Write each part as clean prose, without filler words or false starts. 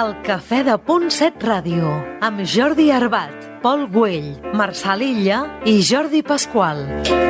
El Cafè de Punt 7 Ràdio, amb Jordi Arbat, Pol Güell, Marçal Illa i Jordi Pasqual.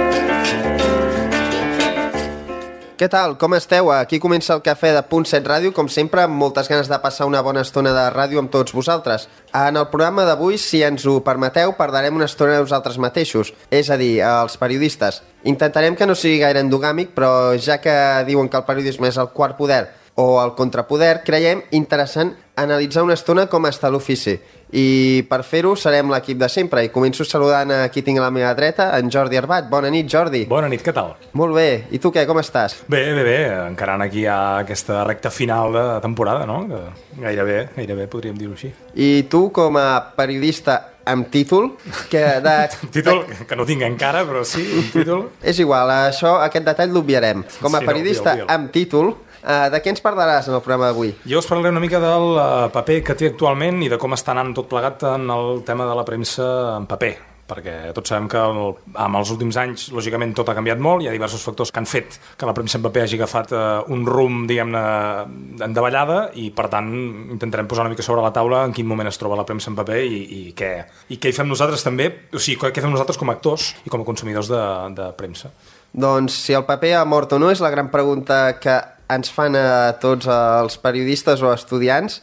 Què tal? Com esteu? Aquí comença el Cafè de Punt 7 Ràdio, com sempre, amb moltes ganes de passar una bona estona de ràdio amb tots vosaltres. En el programa d'avui, si ens ho permeteu, parlarem una estona de nosaltres mateixos, és a dir, els periodistes. Intentarem que no sigui gaire endogàmic, però ja que diuen que el periodisme és el quart poder o el contrapoder, creiem interessant analitzar una estona com està l'ofici. I per fer-ho serem l'equip de sempre. I començo saludant a qui tinc a la meva dreta, en Jordi Arbat. Bona nit, Jordi. Bona nit, què tal? Molt bé. I tu què, com estàs? Bé. Encarant aquí a aquesta recta final de temporada, no? Gairebé podríem dir-ho així. I tu, com a periodista amb títol... Títol que no tinc encara, però sí, un títol. És igual, aquest detall l'obviarem. Com a periodista amb títol, de què ens parlaràs en el programa d'avui? Jo us parlaré una mica del paper que té actualment i de com està anant tot plegat en el tema de la premsa en paper, perquè tots sabem que amb els últims anys, lògicament, tot ha canviat molt, hi ha diversos factors que han fet que la premsa en paper hagi agafat un rumb, diguem-ne, endavallada, i per tant intentarem posar una mica sobre la taula en quin moment es troba la premsa en paper i què hi fem nosaltres també, o sigui, què fem nosaltres com a actors i com a consumidors de premsa. Doncs si el paper ha mort o no és la gran pregunta que ens fan a tots els periodistes o estudiants.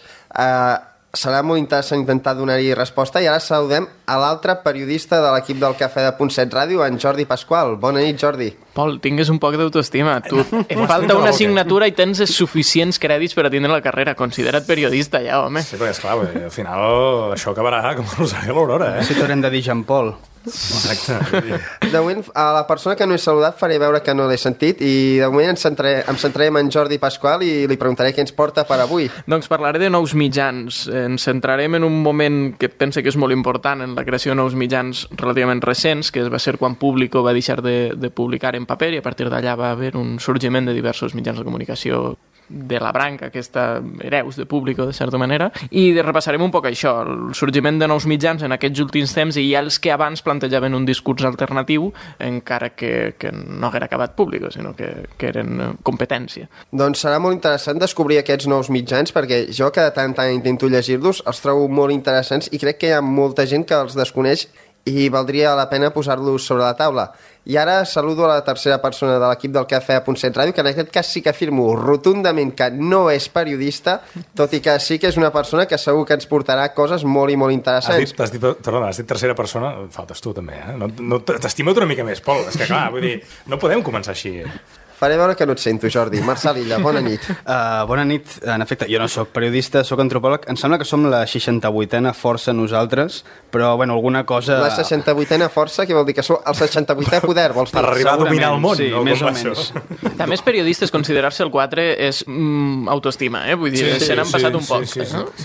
Serà molt interessant intentar donar-hi resposta i ara saludem a l'altre periodista de l'equip del Cafè de Punt 7 Ràdio, en Jordi Pasqual. Bona nit, Jordi. Pol, tingues un poc d'autoestima. Tu falta una assignatura i tens suficients crèdits per atendre la carrera. Considera't periodista ja, home. Sí, perquè esclar, al final això acabarà com Rosario a l'Aurora, Si t'haurem de dir Jean Paul. Exacte. De moment, a la persona que no he saludat faré veure que no l'he sentit i de moment em centrarem en Jordi Pasqual i li preguntaré què ens porta per avui. Doncs parlaré de nous mitjans. Ens centrarem en un moment que pense que és molt important en la creació de nous mitjans relativament recents, que va ser quan Público va deixar de publicar en paper i a partir d'allà va haver un sorgiment de diversos mitjans de comunicació de la branca, aquesta hereus de Público, de certa manera, i repassarem un poc això, el sorgiment de nous mitjans en aquests últims temps i els que abans plantejaven un discurs alternatiu, encara que no haguera acabat Público, sinó que eren competència. Doncs serà molt interessant descobrir aquests nous mitjans, perquè jo que de tant en tant intento llegir-los, els trobo molt interessants i crec que hi ha molta gent que els desconeix i valdria la pena posar-los sobre la taula. I ara saludo a la tercera persona de l'equip del Cafè a Punt 7 Ràdio, que en aquest cas sí que afirmo rotundament que no és periodista, tot i que sí que és una persona que segur que ens portarà coses molt i molt interessants. Has dit tercera persona? Faltes tu també, No, t'estima't una mica més, Pol. És que clar, vull dir, no podem començar així. Faré veure que no et sento, Jordi. Marçal Illa, bona nit. Bona nit. En efecte, jo no sóc periodista, sóc antropòleg. Em sembla que som la 68a força nosaltres, però, bueno, alguna cosa... La 68a força, què vol dir? Que sou el 68è poder, vols dir? Per arribar a dominar el món, sí, no? Més o menys. També és periodistes, considerar-se el 4 és autoestima, Vull dir, se n'han passat un poc.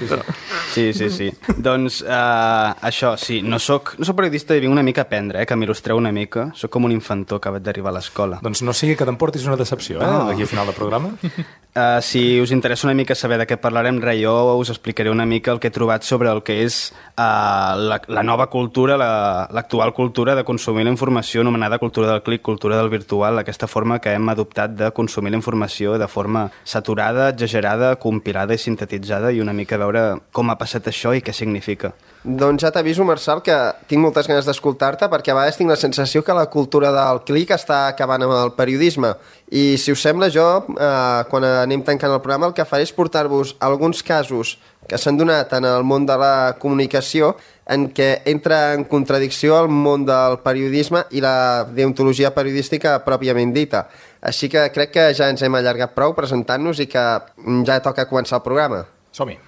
Sí. Doncs això, sí, no soc periodista i vinc una mica a aprendre, que m'il·lustreu una mica. Soc com un infantó acabat d'arribar a l'escola. Doncs no sigui que t'emportis una decepció, d'aquí al final del programa. Si us interessa una mica saber de què parlarem, jo us explicaré una mica el que he trobat sobre el que és la nova cultura, l'actual cultura de consumir la informació anomenada cultura del clic, cultura del virtual, aquesta forma que hem adoptat de consumir la informació de forma saturada, exagerada, compilada i sintetitzada i una mica veure com ha passat això i què significa. Doncs ja t'aviso, Marçal, que tinc moltes ganes d'escoltar-te perquè a vegades tinc la sensació que la cultura del clic està acabant amb el periodisme. I si us sembla, jo, quan anem tancant el programa, el que faré és portar-vos alguns casos que s'han donat en el món de la comunicació en què entra en contradicció el món del periodisme i la deontologia periodística pròpiament dita. Així que crec que ja ens hem allargat prou presentant-nos i que ja toca començar el programa. Som-hi.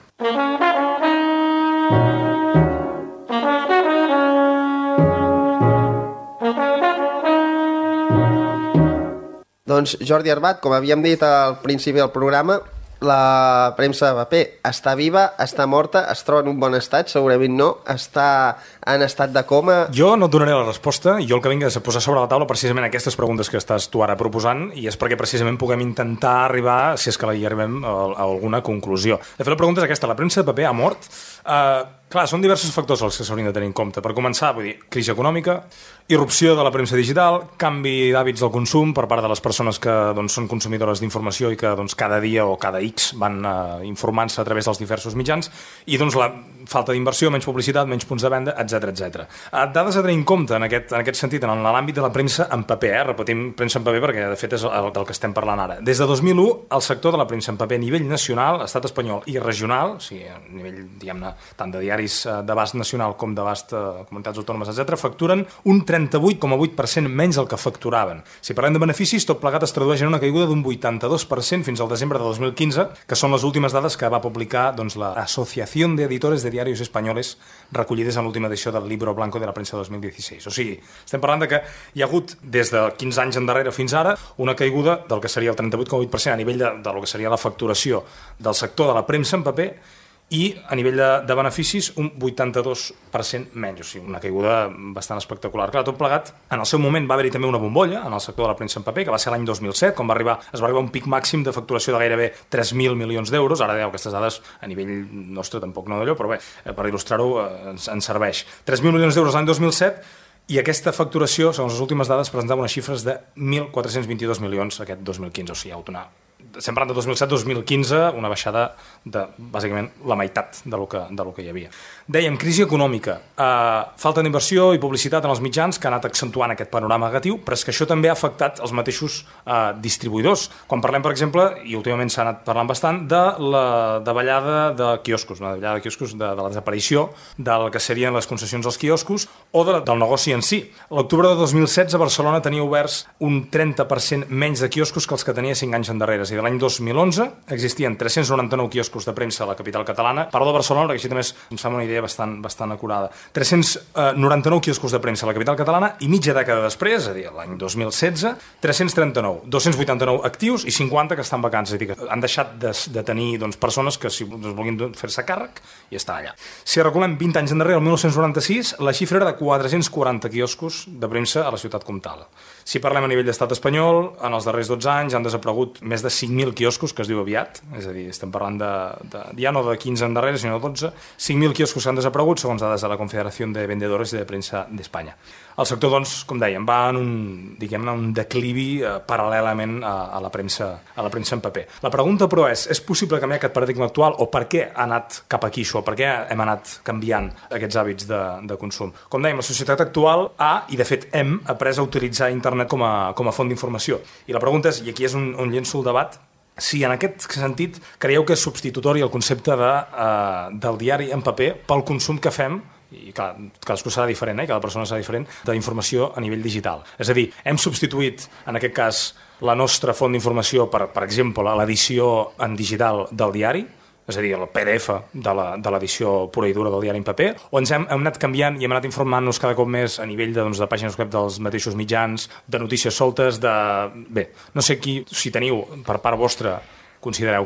Doncs Jordi Arbat, com havíem dit al principi del programa, la premsa de paper està viva, està morta, es troba en un bon estat, segurament no, està en estat de coma... Jo no et donaré la resposta, jo el que vinc és a posar sobre la taula precisament aquestes preguntes que estàs tu ara proposant i és perquè precisament puguem intentar arribar, si és que hi arribem, a alguna conclusió. De fet, la pregunta és aquesta, la premsa de paper ha mort? Clar, són diversos factors els que s'haurien de tenir en compte. Per començar, vull dir, crisi econòmica, irrupció de la premsa digital, canvi d'hàbits del consum per part de les persones que són consumidores d'informació i que cada dia o cada X van informant-se a través dels diversos mitjans, i la falta d'inversió, menys publicitat, menys punts de venda, etc. Dades a tenir en compte en aquest sentit, en l'àmbit de la premsa en paper, repetim premsa en paper perquè de fet és del que estem parlant ara. Des de 2001, el sector de la premsa en paper a nivell nacional, estat espanyol i regional, o sigui, a nivell, diguem-ne, tant de diaris d'abast nacional com d'abast comunitats autònomes, etc., facturen un 38,8% menys del que facturaven. Si parlem de beneficis, tot plegat es tradueix en una caiguda d'un 82% fins al desembre de 2015, que són les últimes dades que va publicar la Asociación de Editores de Diarios Españoles, recollides en l'última edició del Libro Blanco de la Premsa 2016. O sigui, estem parlant que hi ha hagut, des de 15 anys endarrere fins ara, una caiguda del que seria el 38,8% a nivell de lo que seria la facturació del sector de la premsa en paper, i a nivell de beneficis un 82% menys, o sigui, una caiguda bastant espectacular. Clar, tot plegat, en el seu moment va haver-hi també una bombolla en el sector de la premsa en paper, que va ser l'any 2007, quan es va arribar a un pic màxim de facturació de gairebé 3.000 milions d'euros. Ara dèieu, aquestes dades a nivell nostre tampoc no d'allò, però bé, per il·lustrar-ho ens serveix. 3.000 milions d'euros l'any 2007, i aquesta facturació, segons les últimes dades, presentava unes xifres de 1.422 milions aquest 2015, o sigui, estem parlant de 2007-2015, una baixada de, bàsicament, la meitat de lo que hi havia. Dèiem, crisi econòmica, falta d'inversió i publicitat en els mitjans, que ha anat accentuant aquest panorama negatiu, però és que això també ha afectat els mateixos distribuïdors. Quan parlem, per exemple, i últimament s'ha anat parlant bastant, de la davallada de quioscos, de la desaparició del que serien les concessions als quioscos o del negoci en si. A l'octubre de 2016, Barcelona tenia oberts un 30% menys de quioscos que els que tenia 5 anys endarrere. És a dir, l'any 2011 existien 399 quioscos de premsa a la capital catalana. Parlo de Barcelona perquè així també ens fa una idea bastant acurada. 399 quioscos de premsa a la capital catalana i mitja dècada després, és a dir, l'any 2016, 339, 289 actius i 50 que estan vacants. És a dir, que han deixat de tenir persones que si vulguin fer-se càrrec i estar allà. Si reculem 20 anys endarrere, el 1996, la xifra era de 440 quioscos de premsa a la ciutat comtal. Si parlem a nivell d'estat espanyol, en els darrers 12 anys han desaparegut més de 5.000 quioscos, que es diu aviat, és a dir, estem parlant ja no de 15 endarrere, sinó de 12, 5.000 quioscos que han desaparegut, segons dades de la Confederació de Vendedores de Premsa d'Espanya. El sector, com dèiem, va en un declivi paral·lelament a la premsa en paper. La pregunta, però, és possible canviar aquest paradigma actual o per què ha anat cap aquí això? Per què hem anat canviant aquests hàbits de consum? Com dèiem, la societat actual i de fet hem après a utilitzar internet com a font d'informació. I la pregunta és, i aquí és on llenço el debat, si en aquest sentit creieu que és substitutori el concepte del diari en paper pel consum que fem, i clar, cadascú serà diferent, cada persona serà diferent, d'informació a nivell digital. És a dir, hem substituït, en aquest cas, la nostra font d'informació per exemple, l'edició en digital del diari, és a dir, el PDF de l'edició pura i dura del diari en paper, o ens hem anat canviant i hem anat informant-nos cada cop més a nivell de pàgines web dels mateixos mitjans, de notícies soltes, Bé, no sé si teniu, per part vostra, considereu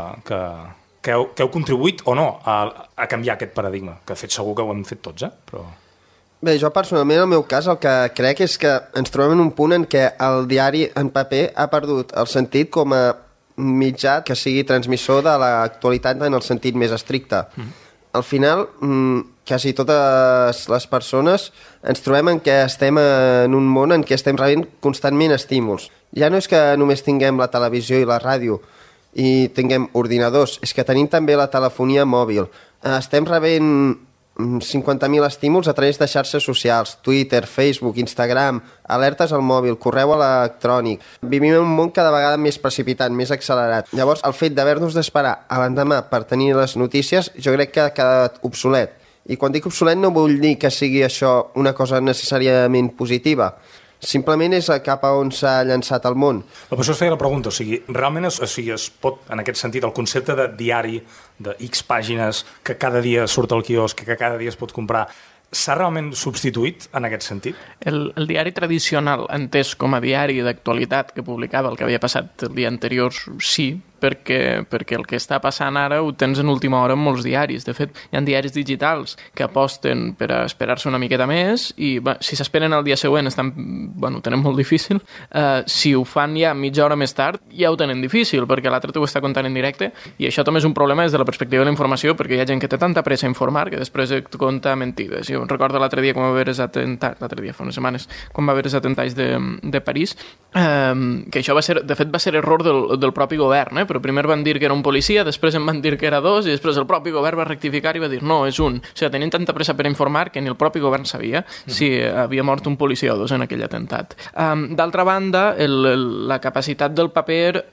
que heu contribuït o no a canviar aquest paradigma, que de fet segur que ho hem fet tots, però... Bé, jo personalment, en el meu cas, el que crec és que ens trobem en un punt en què el diari en paper ha perdut el sentit com a mitjà que sigui transmissor de l'actualitat en el sentit més estricte. Al final, quasi totes les persones ens trobem en què estem en un món en què estem rebent constantment estímuls. Ja no és que només tinguem la televisió i la ràdio i tinguem ordinadors, és que tenim també la telefonia mòbil. Estem rebent 50.000 estímuls a través de xarxes socials, Twitter, Facebook, Instagram, alertes al mòbil, correu electrònic. Vivim en un món cada vegada més precipitat, més accelerat. Llavors, el fet d'haver-nos d'esperar a l'endemà per tenir les notícies, jo crec que ha quedat obsolet. I quan dic obsolet no vull dir que sigui això una cosa necessàriament positiva. Simplement és cap a on s'ha llançat el món. Per això es feia la pregunta, o sigui, realment es pot, en aquest sentit, el concepte de diari, de X pàgines, que cada dia surt al quiosc, que cada dia es pot comprar, s'ha realment substituït en aquest sentit? El diari tradicional, entès com a diari d'actualitat que publicava el que havia passat el dia anterior, sí, perquè el que està passant ara ho tens en última hora en molts diaris. De fet, hi ha diaris digitals que aposten per a esperar-se una miqueta més i si s'esperen el dia següent ho tenen molt difícil. Si ho fan ja mitja hora més tard ja ho tenen difícil perquè l'altre t'ho està contant en directe i això també és un problema des de la perspectiva de la informació perquè hi ha gent que té tanta pressa a informar que després et conta mentides. Jo recordo l'altre dia quan va haver els atemptats, fa unes setmanes, quan va haver els atemptats de París, que això de fet va ser error del propi govern, però primer van dir que era un policia, després en van dir que era dos i després el propi govern va rectificar i va dir no, és un. O sigui, tenien tanta pressa per informar que ni el propi govern sabia si havia mort un policia o dos en aquell atemptat. D'altra banda, la capacitat del paper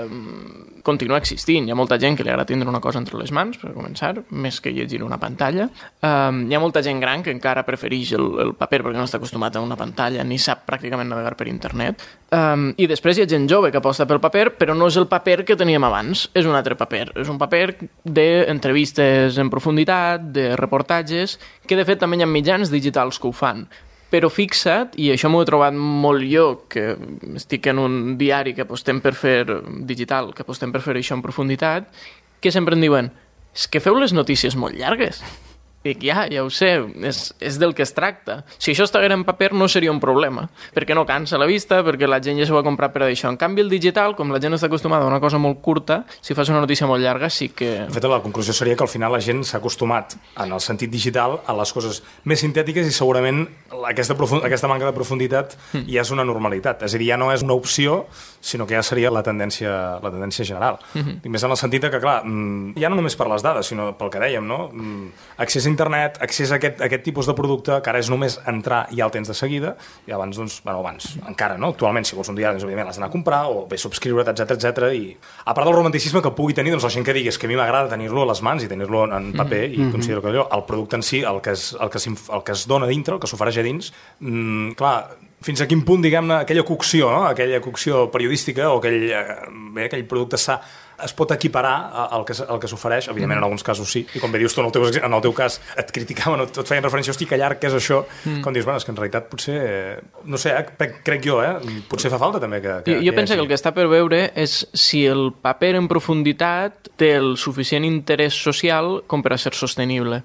continua existint. Hi ha molta gent que li agrada tindre una cosa entre les mans, per començar, més que llegir una pantalla. Hi ha molta gent gran que encara prefereix el paper perquè no està acostumat a una pantalla ni sap pràcticament navegar per internet. I després hi ha gent jove que aposta pel paper, però no és el paper que teníem abans, és un altre paper. És un paper d'entrevistes en profunditat, de reportatges, que de fet també hi ha mitjans digitals que ho fan. Però fixa't, i això m'ho he trobat molt jo, que estic en un diari que apostem per fer digital, que apostem per fer això en profunditat, que sempre em diuen, és que feu les notícies molt llargues. Dic, ja ho sé, és del que es tracta. Si això estigués en paper no seria un problema, perquè no cansa la vista, perquè la gent ja s'ho va comprar per això. En canvi, el digital, com la gent està acostumada a una cosa molt curta, si fas una notícia molt llarga, sí que... De fet, la conclusió seria que al final la gent s'ha acostumat, en el sentit digital, a les coses més sintètiques i segurament aquesta manca de profunditat ja és una normalitat. És a dir, ja no és una opció, sinó que ja seria la tendència general. I més en el sentit que, clar, ja no només per les dades, sinó pel que dèiem, no? Accés a internet, accés a aquest tipus de producte, que ara és només entrar i ja el tens de seguida, i abans, encara, no? Actualment, si vols un diari, òbviament l'has d'anar a comprar, o bé subscriure't, etc. I a part del romanticisme que pugui tenir, la gent que digui que a mi m'agrada tenir-lo a les mans i tenir-lo en paper, i considero que allò, el producte en si, el que es dona dintre, el que s'ofereix a dins, clar, fins a quin punt, diguem-ne, aquella cocció, no? Aquella cocció periodística o aquell producte sa es pot equiparar al que s'ofereix, evidentment en alguns casos sí, i com bé dius tu, en el teu cas et criticaven o et feien referència, hosti, que llarg que és això, com dius, és que en realitat potser, no sé, crec jo, potser fa falta també que jo penso que el que està per veure és si el paper en profunditat té el suficient interès social com per a ser sostenible.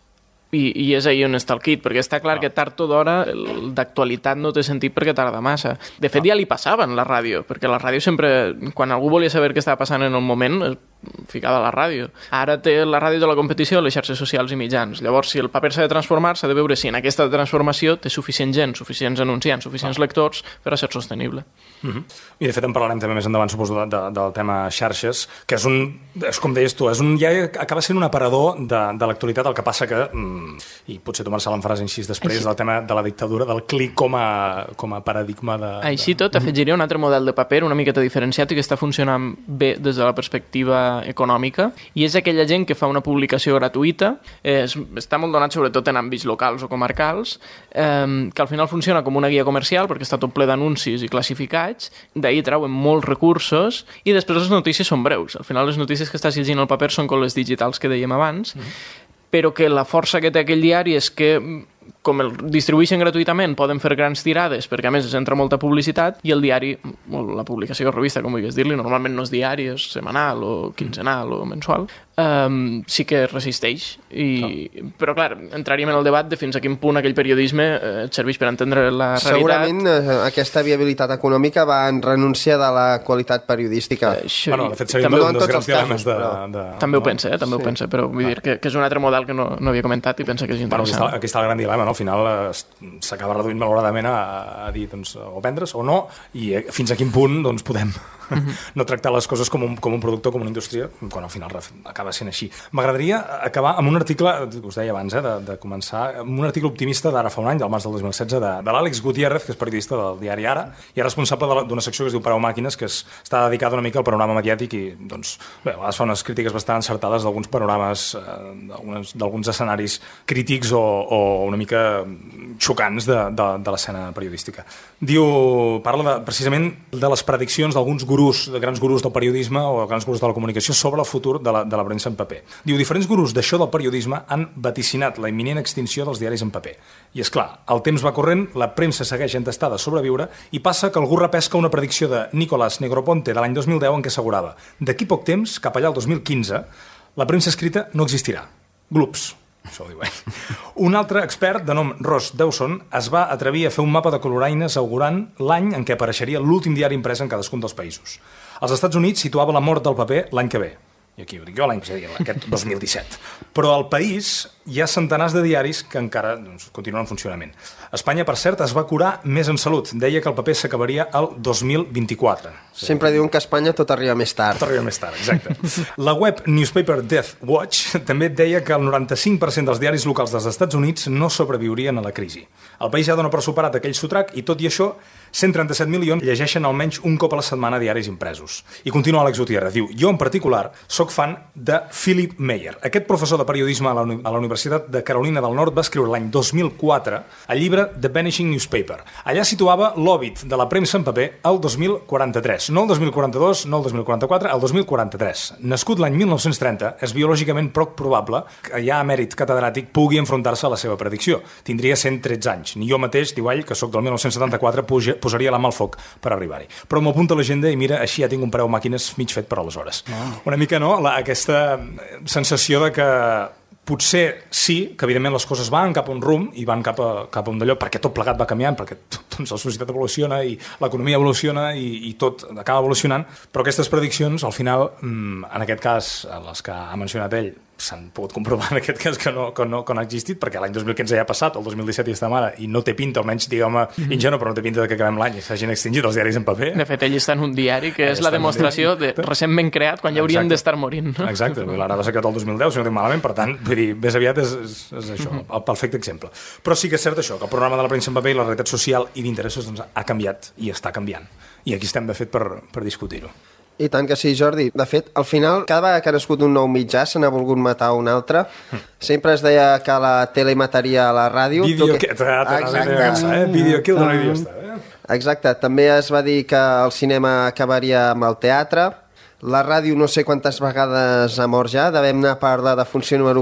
I és ahí on està el kit, perquè està clar que tard o d'hora d'actualitat no té sentit perquè tarda massa. De fet, ja li passava en la ràdio, perquè la ràdio sempre, quan algú volia saber què estava passant en el moment, ficava a la ràdio. Ara té la ràdio de la competició, les xarxes socials i mitjans. Llavors, si el paper s'ha de transformar, s'ha de veure si en aquesta transformació té suficient gent, suficients anunciants, suficients lectors per a ser sostenible. I de fet en parlarem també més endavant, suposo, del tema xarxes, que és com deies tu, ja acaba sent un aparador de l'actualitat, el que passa que, i potser tu, Marçal, em faràs així després, del tema de la dictadura, del clic com a paradigma de... Així tot, afegiria un altre model de paper una miqueta diferenciat i que està funcionant bé des de la perspectiva econòmica, i és aquella gent que fa una publicació gratuïta, està molt donat sobretot en àmbits locals o comarcals, que al final funciona com una guia comercial perquè està tot ple d'anuncis i classificats, d'ahir treuen molts recursos i després les notícies són breus. Al final les notícies que estàs llegint al paper són com les digitals que dèiem abans, però que la força que té aquell diari és que com el distribueixen gratuïtament, poden fer grans tirades, perquè a més es entra molta publicitat, i el diari, o la publicació o revista, com vulguis dir-li, normalment no és diari, és setmanal o quinzenal o mensual, sí que resisteix. Però, clar, entraríem en el debat de fins a quin punt aquell periodisme et serveix per entendre la realitat. Segurament aquesta viabilitat econòmica va en renúncia de la qualitat periodística. Bueno, de fet, seria un dels grans dilemes de... També ho pensa, també ho pensa, però vull dir que és un altre model que no havia comentat i pensa que és interessant. Aquí està el gran dilema, no? Al final s'acaba reduint malauradament a dir o vendre's o no, i fins a quin punt podem no tractar les coses com un producte o com una indústria, quan al final acaba sent així. M'agradaria acabar amb un article, us deia abans, de començar, amb un article optimista d'ara fa un any, del març del 2016, de l'Àlex Gutiérrez, que és periodista del diari Ara, i és responsable d'una secció que es diu Parau Màquines, que està dedicada una mica al panorama mediàtic i, a vegades fa unes crítiques bastant encertades d'alguns panorames, d'alguns escenaris crítics o una mica xocants de l'escena periodística. Parla precisament de les prediccions d'alguns gurus grans gurus del periodisme o grans gurus de la comunicació sobre el futur de la premsa en paper. Diu, diferents gurus d'això del periodisme han vaticinat la imminent extinció dels diaris en paper. I és clar, el temps va corrent, la premsa segueix entestada a sobreviure i passa que algú repesca una predicció de Nicolás Negroponte de l'any 2010 en què assegurava: d'aquí poc temps, cap allà al 2015, la premsa escrita no existirà. Glups. Això ho diu ell. Un altre expert de nom Ross Dawson es va atrevir a fer un mapa de coloraines augurant l'any en què apareixeria l'últim diari imprès en cadascun dels països. Als Estats Units situava la mort del paper l'any que ve. I aquí ho dic jo, l'any que ve, aquest 2017. Però al país hi ha centenars de diaris que encara continuen en funcionament. Espanya, per cert, es va curar més en salut. Deia que el paper s'acabaria el 2024. Sempre diuen que a Espanya tot arriba més tard. Tot arriba més tard, exacte. La web Newspaper Death Watch també deia que el 95% dels diaris locals dels Estats Units no sobreviurien a la crisi. El país ja dona per superat aquell sotrac i, tot i això, 137 milions llegeixen almenys un cop a la setmana diaris impresos. I continua Àlex Gutiérrez, diu: jo en particular soc fan de Philip Meyer. Aquest professor de periodisme a la Universitat de Carolina del Nord va escriure l'any 2004 el llibre The Vanishing Newspaper. Allà situava l'òbit de la premsa en paper al 2043. No el 2042, no el 2044, el 2043. Nascut l'any 1930, és biològicament poc probable que ja a mèrit catedràtic pugui enfrontar-se a la seva predicció. Tindria 113 anys. Ni jo mateix, diu ell, que sóc del 1974, posaria la mà al foc per arribar-hi. Però m'ho apunta a l'agenda i mira, així ja tinc un preu màquines mig fet per aleshores. Una mica, no?, aquesta sensació de que potser sí, que evidentment les coses van cap a un rumb i van cap a un d'allò, perquè tot plegat va canviant, perquè doncs, la societat evoluciona i l'economia evoluciona i tot acaba evolucionant, però aquestes prediccions, al final, en aquest cas, les que ha mencionat ell, s'han pogut comprovar en aquest cas que no ha existit, perquè l'any 2015 ja ha passat, el 2017 ja estem ara, i no té pinta, almenys, diguem-me, ingenu, però no té pinta que acabem l'any i s'hagin extingit els diaris en paper. De fet, ell està en un diari que és la demostració de recentment creat, quan ja haurien d'estar morint. Exacte, l'ara va ser creat el 2010, si no tinc malament, per tant, vull dir, més aviat és això, el perfecte exemple. Però sí que és cert això, que el programa de la premsa en paper i la realitat social i d'interessos doncs, ha canviat i està canviant. I aquí estem, de fet, per discutir-ho. I tant que sí, Jordi. De fet, al final, cada vegada que ha nascut un nou mitjà se n'ha volgut matar un altre. Sempre es deia que la tele mataria a la ràdio. Video kill de la ràdio. Exacte. També es va dir que el cinema acabaria amb el teatre. La ràdio no sé quantes vegades ha mort ja, devem anar per la defunció número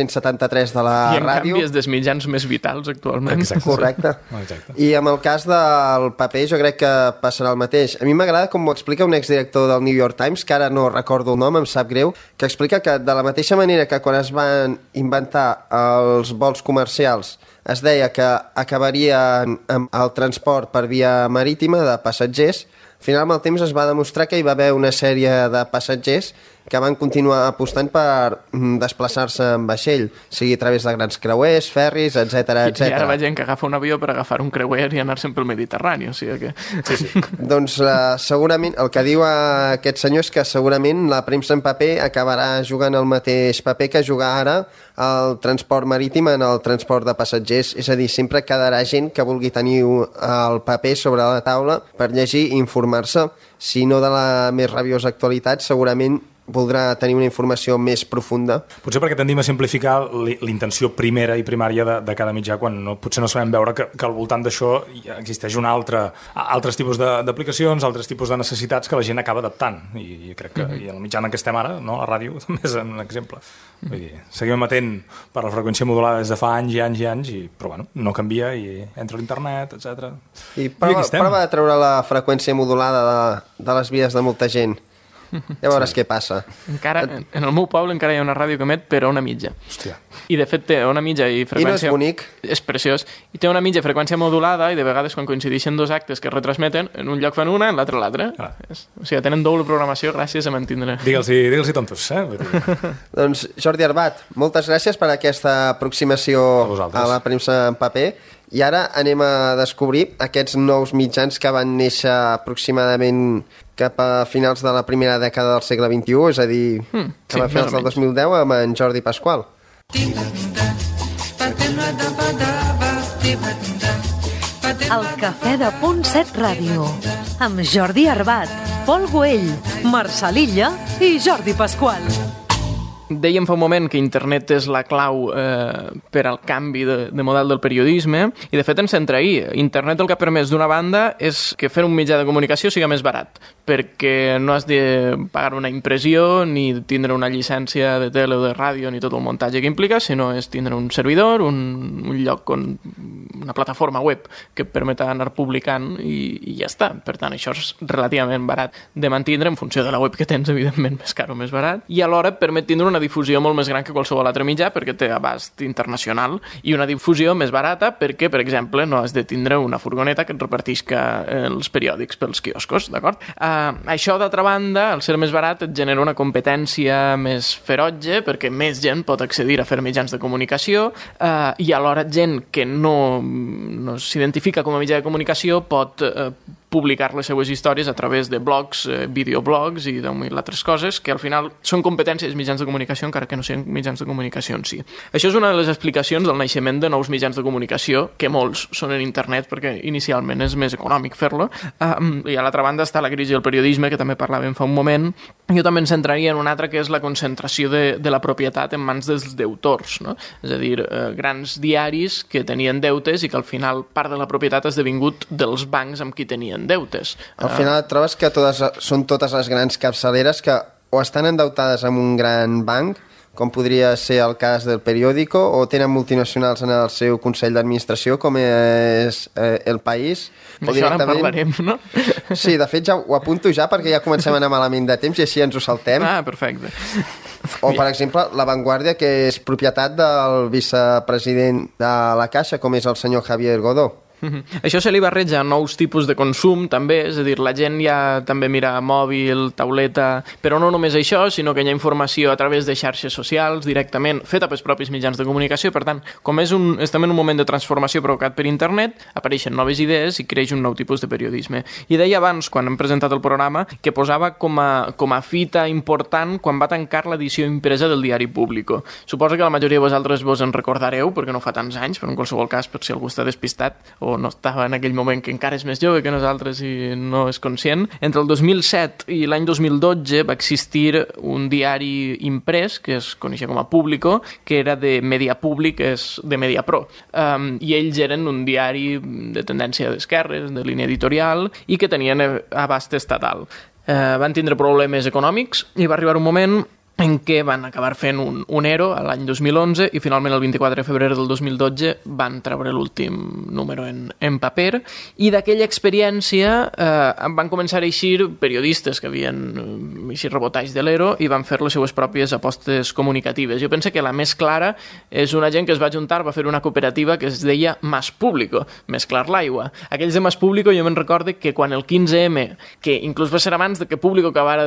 473 de la ràdio. I en canvi és dels mitjans més vitals actualment. Exacte. Correcte. I amb el cas del paper jo crec que passarà el mateix. A mi m'agrada com ho explica un exdirector del New York Times, que ara no recordo el nom, em sap greu, que explica que de la mateixa manera que quan es van inventar els vols comercials es deia que acabarien amb el transport per via marítima de passatgers, al final, amb el temps, es va demostrar que hi va haver una sèrie de passatgers que van continuar apostant per desplaçar-se en vaixell, sigui a través de grans creuers, ferris, etc. I ara va gent que agafa un avió per agafar un creuer i anar-se'n pel Mediterrani, o sigui que... Sí. Doncs segurament, el que diu aquest senyor és que segurament la premsa en paper acabarà jugant el mateix paper que juga ara el transport marítim en el transport de passatgers, és a dir, sempre quedarà gent que vulgui tenir el paper sobre la taula per llegir i informar-se, si no de la més rabiosa actualitat, segurament voldrà tenir una informació més profunda. Potser perquè tendim a simplificar l'intenció primera i primària de cada mitjà, quan potser no sabem veure que al voltant d'això existeix altres tipus d'aplicacions, altres tipus de necessitats que la gent acaba adaptant. I crec que i el mitjà en què estem ara, no? La ràdio també és un exemple. Vull dir, seguim emetent per la freqüència modulada des de fa anys i anys i anys, però bueno, no canvia i entra l'internet, etc. I prova de treure la freqüència modulada de les vides de molta gent. Ja veuràs què passa. Encara, en el meu poble encara hi ha una ràdio que emet per Ona Mitja. Hòstia. I de fet té Ona Mitja i freqüència... I no és bonic? És preciós. I té Ona Mitja freqüència modulada i de vegades quan coincideixen dos actes que es retransmeten, en un lloc fan una, en l'altre l'altre. O sigui, tenen doble programació gràcies a mantindre... Digue'ls-hi tontos, Doncs Jordi Arbat, moltes gràcies per aquesta aproximació a la premsa en paper. I ara anem a descobrir aquests nous mitjans que van néixer aproximadament cap a finals de la primera dècada del segle XXI, és a dir, cap a finals del 2010 amb en Jordi Pasqual. El Cafè de Punt 7 Ràdio, amb Jordi Arbat, Pol Güell, Marçal Illa i Jordi Pasqual. Dèiem fa un moment que internet és la clau per al canvi de model del periodisme i de fet ens centra ahir. Internet el que ha permès d'una banda és que fer un mitjà de comunicació sigui més barat, perquè no has de pagar una impressió ni tindre una llicència de tele o de ràdio ni tot el muntatge que implica, sinó és tindre un servidor, un lloc, una plataforma web que et permet anar publicant i ja està. Per tant, això és relativament barat de mantindre en funció de la web que tens, evidentment, més car o més barat, i alhora permet tindre una difusió molt més gran que qualsevol altre mitjà perquè té abast internacional i una difusió més barata perquè, per exemple, no has de tindre una furgoneta que et repartisca els periòdics pels quioscos, d'acord? Això, d'altra banda, al ser més barat, et genera una competència més ferotge perquè més gent pot accedir a fer mitjans de comunicació i alhora gent que no s'identifica com a mitjà de comunicació pot publicar les seues històries a través de blogs, videoblogs i de mil altres coses que al final són competències mitjans de comunicació encara que no siguin mitjans de comunicació en si. Això és una de les explicacions del naixement de nous mitjans de comunicació, que molts són en internet perquè inicialment és més econòmic fer-lo, i a l'altra banda està la crisi del periodisme que també parlàvem fa un moment. Jo també em centraria en un altre que és la concentració de la propietat en mans dels deutors, no? És a dir, grans diaris que tenien deutes i que al final part de la propietat ha esdevingut dels bancs amb qui tenien deutes. Al final et trobes que són totes les grans capçaleres que o estan endeutades amb un gran banc, com podria ser el cas del Periódico, o tenen multinacionals en el seu Consell d'Administració, com és El País. D'això ara en parlarem, no? Sí, de fet ja ho apunto ja perquè ja comencem a anar malament de temps i així ens ho saltem. Ah, perfecte. O, per exemple, La Vanguardia, que és propietat del vicepresident de la Caixa, com és el senyor Javier Godó. Això se li barreja a nous tipus de consum també, és a dir, la gent ja també mira mòbil, tauleta, però no només això, sinó que hi ha informació a través de xarxes socials directament feta pels propis mitjans de comunicació. Per tant, com estem en un moment de transformació provocat per internet, apareixen noves idees i creix un nou tipus de periodisme. I deia abans, quan hem presentat el programa, que posava com a fita important quan va tancar l'edició impresa del diari Público. Suposo que la majoria de vosaltres vos en recordareu, perquè no fa tants anys, però en qualsevol cas, per si algú està despistat o no estava en aquell moment que encara és més jove que nosaltres i no és conscient. Entre el 2007 i l'any 2012 va existir un diari imprès que es coneixia com a Público, que era de Media Públic, és de Mediapro. I ells eren un diari de tendència d'esquerres, de línia editorial, i que tenien abast estatal. Van tindre problemes econòmics i va arribar un moment en què van acabar fent un ERO a l'any 2011 i finalment el 24 de febrer del 2012 van treure l'últim número en paper, i d'aquella experiència van començar a eixir periodistes que havien eixit rebotalls de l'ERO i van fer les seues pròpies apostes comunicatives. Jo penso que la més clara és una gent que es va juntar, va fer una cooperativa que es deia Mas Público, mesclar l'aigua. Aquells de Mas Público jo me'n recordo que quan el 15M, que inclús va ser abans de que Público acabara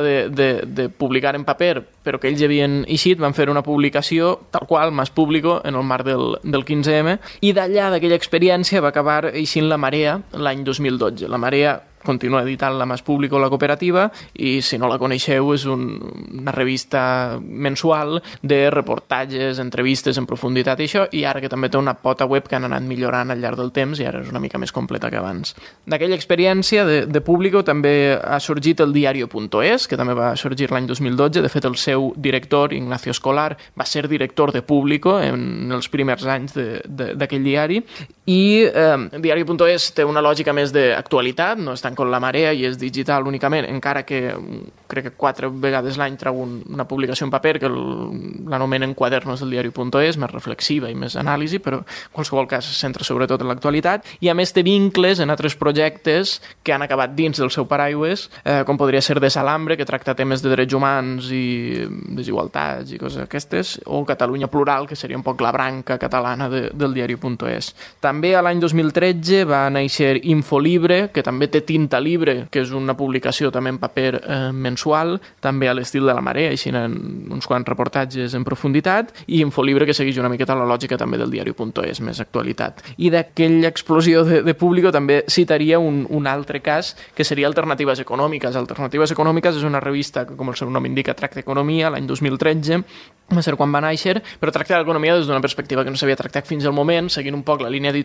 de publicar en paper, però que ells havien eixit, van fer una publicació tal qual, Mas Público, en el marc del 15M, i d'allà, d'aquella experiència, va acabar eixint La Marea l'any 2012. La Marea continua editant la Mas Público, la cooperativa, i si no la coneixeu és una revista mensual de reportatges, entrevistes en profunditat i això, i ara que també té una pota web que han anat millorant al llarg del temps i ara és una mica més completa que abans. D'aquella experiència de Público també ha sorgit el diario.es, que també va sorgir l'any 2012. De fet, el seu director, Ignacio Escolar, va ser director de Público en els primers anys d'aquell diari, i diario.es té una lògica més d'actualitat, no és tant com La Marea i és digital únicament, encara que crec que 4 vegades l'any treu una publicació en paper que l'anomenen Quadernos del diario.es, més reflexiva i més anàlisi, però en qualsevol cas se centra sobretot en l'actualitat, i a més té vincles en altres projectes que han acabat dins del seu paraigües, com podria ser Desalambre, que tracta temes de drets humans i desigualtats i coses aquestes, o Catalunya Plural, que seria un poc la branca catalana del diario.es. També a l'any 2013 va néixer Infolibre, que també té Tinta Libre, que és una publicació també en paper mensual, també a l'estil de La Marea, així en uns quants reportatges en profunditat, i Infolibre, que segueix una miqueta la lògica també del diario.es, més actualitat. I d'aquella explosió de Público també citaria un altre cas, que seria Alternatives Econòmiques. Alternatives Econòmiques és una revista que, com el seu nom indica, tracta economia, l'any 2013, va ser quan va néixer, però tracta l'economia des d'una perspectiva que no s'havia tractat fins al moment, seguint un poc la línia editorial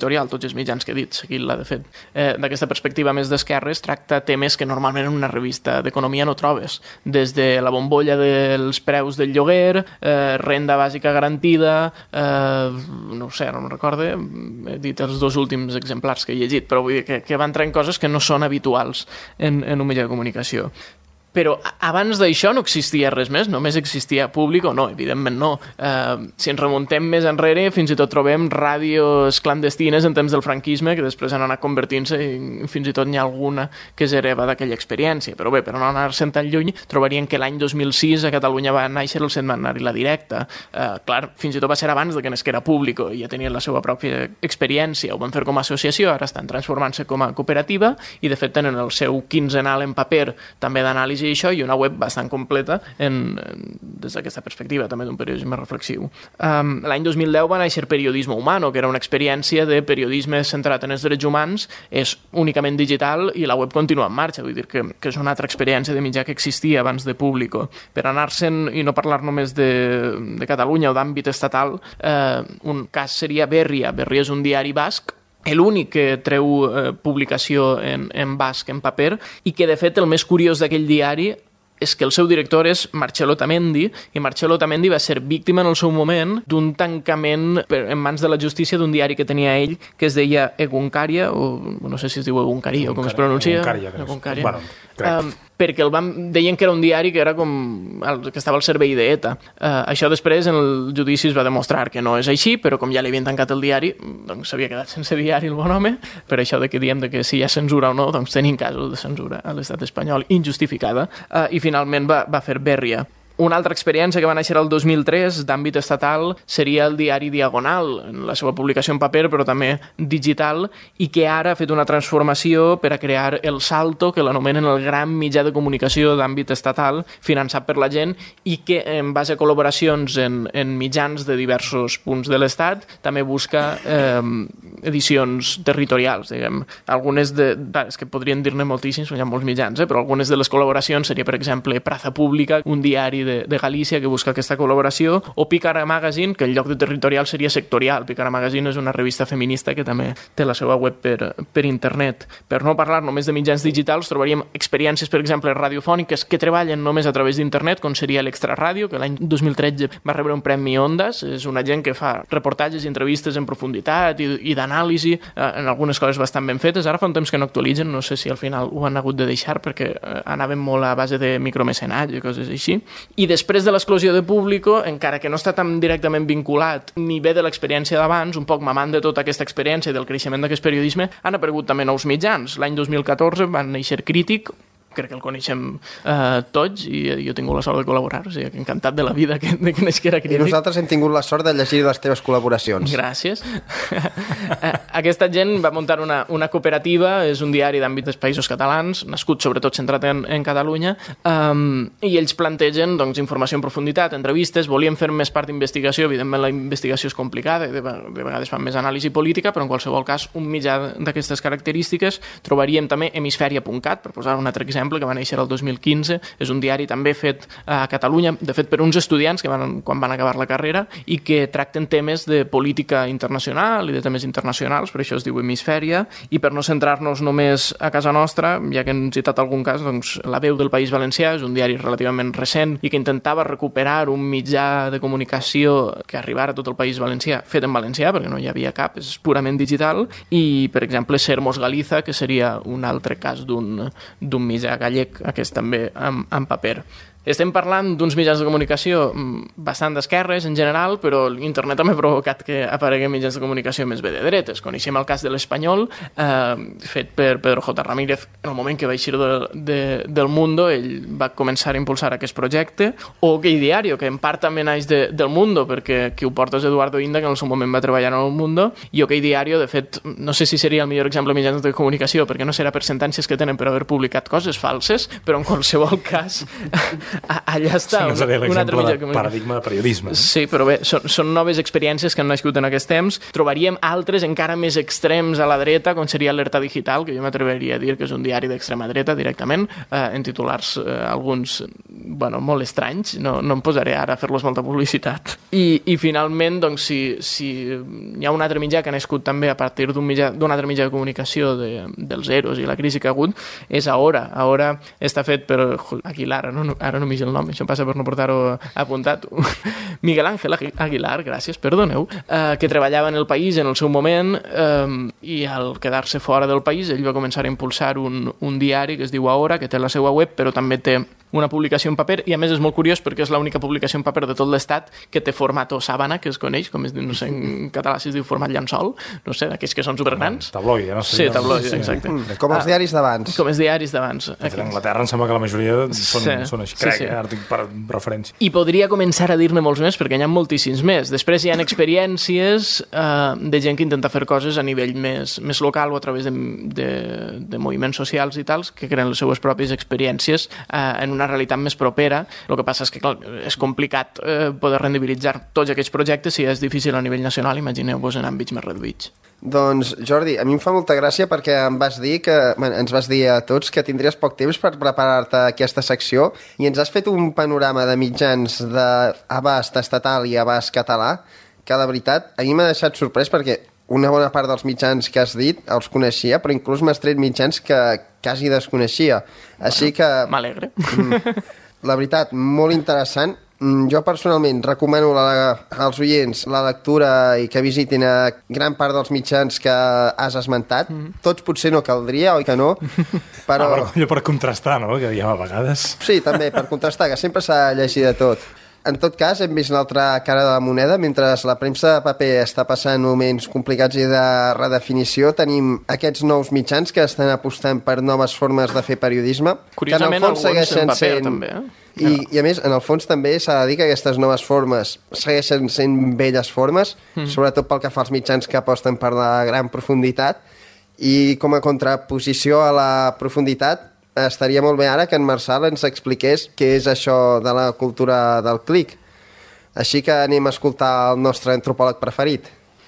territorial, tots els mitjans que he dit, seguint-la, de fet. D'aquesta perspectiva més d'esquerres, tracta temes que normalment en una revista d'economia no trobes, des de la bombolla dels preus del lloguer, renda bàsica garantida, no ho sé, no me'n recorde, he dit els 2 últims exemplars que he llegit, però vull dir que van traient coses que no són habituals en un mitjà de comunicació. Però abans d'això no existia res més, només existia Público, no, evidentment no. Si ens remuntem més enrere, fins i tot trobem ràdios clandestines en temps del franquisme, que després han anat convertint-se i fins i tot n'hi ha alguna que és hereva d'aquella experiència. Però bé, per no anar-se'n tan lluny, trobarien que l'any 2006 a Catalunya va néixer el setmanari La Directa. Clar, fins i tot va ser abans de que nasquera Público, i ja tenien la seva pròpia experiència, ho van fer com a associació, ara estan transformant-se com a cooperativa, i de fet tenen el seu quinzenal en paper, també d'anàlisi i això, i una web bastant completa des d'aquesta perspectiva, també d'un periodisme reflexiu. L'any 2010 va néixer Periodismo Humano, que era una experiència de periodisme centrat en els drets humans, és únicament digital i la web continua en marxa, vull dir que és una altra experiència de mitjà que existia abans de Público. Per anar-se'n i no parlar només de Catalunya o d'àmbit estatal, un cas seria Berria. Berria és un diari basc, l'únic que treu publicació en basc, en paper, i que de fet el més curiós d'aquell diari és que el seu director és Marcelo Otamendi, i Marcelo Otamendi va ser víctima en el seu moment d'un tancament en mans de la justícia d'un diari que tenia ell, que es deia Egunkaria, o no sé si es diu Egunkaria o com es pronuncia. Egunkaria. Bueno, crec. Perquè deien que era un diari que era com que estava al servei d'ETA. Això després en el judici es va demostrar que no és així, però com ja li havien tancat el diari, doncs s'havia quedat sense diari el bon home, per això de que diem que si hi ha censura o no, doncs tenim casos de censura a l'estat espanyol injustificada, i finalment va fer Berria. Una altra experiència que va néixer el 2003 d'àmbit estatal seria el diari Diagonal, en la seva publicació en paper però també digital, i que ara ha fet una transformació per a crear El Salto, que l'anomenen el gran mitjà de comunicació d'àmbit estatal, finançat per la gent, i que en base a col·laboracions en mitjans de diversos punts de l'Estat també busca edicions territorials, diguem. Algunes és que podrien dir-ne moltíssims, hi ha molts mitjans, però algunes de les col·laboracions seria, per exemple, Praza Pública, un diari de Galícia que busca aquesta col·laboració, o Pícara Magazine, que en lloc de territorial seria sectorial. Pícara Magazine és una revista feminista que també té la seva web per internet. Per no parlar només de mitjans digitals, trobaríem experiències, per exemple, radiofòniques que treballen només a través d'internet, com seria l'Extra Ràdio, que l'any 2013 va rebre un premi Ondas. És una gent que fa reportatges i entrevistes en profunditat i d'anàlisi, en algunes coses bastant ben fetes. Ara fa un temps que no actualitzen, no sé si al final ho han hagut de deixar perquè anaven molt a base de micromecenatge i coses així. I després de l'exclusió de Público, encara que no està tan directament vinculat ni ve de l'experiència d'abans, un poc mamant de tota aquesta experiència del creixement d'aquest periodisme, han aparegut també nous mitjans. L'any 2014 van néixer Crític, crec que el coneixem tots, i jo he tingut la sort de col·laborar, o sigui, encantat de la vida que era Crític. I nosaltres hem tingut la sort de llegir les teves col·laboracions. Gràcies. Aquesta gent va muntar una cooperativa, és un diari d'àmbit dels Països Catalans, nascut sobretot centrat en Catalunya, i ells plantegen informació en profunditat, entrevistes, volien fer més part d'investigació, evidentment la investigació és complicada, de vegades fan més anàlisi política, però en qualsevol cas un mitjà d'aquestes característiques. Trobaríem també Hemisfèria.cat, per posar un altre exemple, que va néixer el 2015, és un diari també fet a Catalunya, de fet per uns estudiants que quan van acabar la carrera, i que tracten temes de política internacional i de temes internacionals, per això es diu Hemisfèria, i per no centrar-nos només a casa nostra, ja que hem citat algun cas, doncs La Veu del País Valencià és un diari relativament recent i que intentava recuperar un mitjà de comunicació que arribara a tot el País Valencià, fet en valencià, perquè no hi havia cap, és purament digital, i per exemple Sermos Galiza, que seria un altre cas d'un mitjà gallec, aquest també en paper. Estem parlant d'uns mitjans de comunicació bastant d'esquerres en general, però l'internet també ha provocat que apareguin mitjans de comunicació més bé de dretes. Coneixem el cas de l'Espanyol, fet per Pedro J. Ramírez en el moment que va eixir del Mundo. Ell va començar a impulsar aquest projecte, o Gay Diario, que en part també naix del Mundo, perquè qui ho porta és Eduardo Inda, que en el seu moment va treballar en el Mundo, i OK Diario, de fet, no sé si seria el millor exemple de mitjans de comunicació, perquè no serà per sentències que tenen per haver publicat coses falses, però en qualsevol cas allà està no seria un altre mitjà l'exemple de paradigma de periodisme. Sí, però bé, són noves experiències que han nascut en aquests temps. Trobaríem altres encara més extrems a la dreta, com seria Alerta Digital, que jo m'atreveria a dir que és un diari d'extrema dreta directament, en titulars alguns molt estranys, no em posaré ara a fer-los molta publicitat. I finalment, doncs, si hi ha un altre mitjà que ha nascut també a partir d'un altre mitjà de comunicació dels Eros i la crisi que ha hagut, és Ahora. Ahora està fet per Aguilar, ara no m'hi el nom, això passa per no portar-ho apuntat. Miguel Ángel Aguilar, gràcies, perdoneu, que treballava en El País en el seu moment, i al quedar-se fora del país ell va començar a impulsar un diari que es diu Ahora, que té la seva web, però també té una publicació en paper, i a més és molt curiós perquè és l'única publicació en paper de tot l'estat que té format o sàbana, que es coneix, com es diu, no sé, en català si es diu format llençol, no sé, d'aquells que són supergrans. Tabloide, no sé. Sí, tabloide, exacte. Com els diaris d'abans. Com els diaris d'abans. A Anglaterra em sembla que la majoria són així, crec, ara tinc per referència. I podria començar a dir-ne molts més, perquè n'hi ha moltíssims més. Després hi ha experiències de gent que intenta fer coses a nivell més local o a través de moviments socials i tals, que creen les seues pròpies experiències en una realitat més propera. El que passa és que, clar, és complicat poder rendibilitzar tots aquests projectes si és difícil a nivell nacional, imagineu-vos en àmbits més reduïts. Doncs, Jordi, a mi em fa molta gràcia perquè ens vas dir a tots que tindries poc temps per preparar-te aquesta secció i ens has fet un panorama de mitjans d'abast estatal i abast català que, la veritat, a mi m'ha deixat sorprès perquè una bona part dels mitjans que has dit els coneixia, però inclús m'has tret mitjans que quasi desconeixia. Així que... M'alegre. La veritat, molt interessant. Jo personalment recomano als oients la lectura i que visitin a gran part dels mitjans que has esmentat. Tots potser no caldria, oi que no? Però... per contrastar, no?, que diem a vegades. Sí, també, per contrastar, que sempre s'ha de llegir de tot. En tot cas, hem vist l'altra cara de la moneda. Mentre la premsa de paper està passant moments complicats i de redefinició, tenim aquests nous mitjans que estan apostant per noves formes de fer periodisme. Curiosament, que en el fons segueixen paper, també, I a més, en el fons també s'ha de dir que aquestes noves formes segueixen sent velles formes, sobretot pel que fa als mitjans que aposten per la gran profunditat, i com a contraposició a la profunditat estaria molt bé ara que en Marçal ens expliqués què és això de la cultura del clic. Així que anem a escoltar el nostre antropòleg preferit.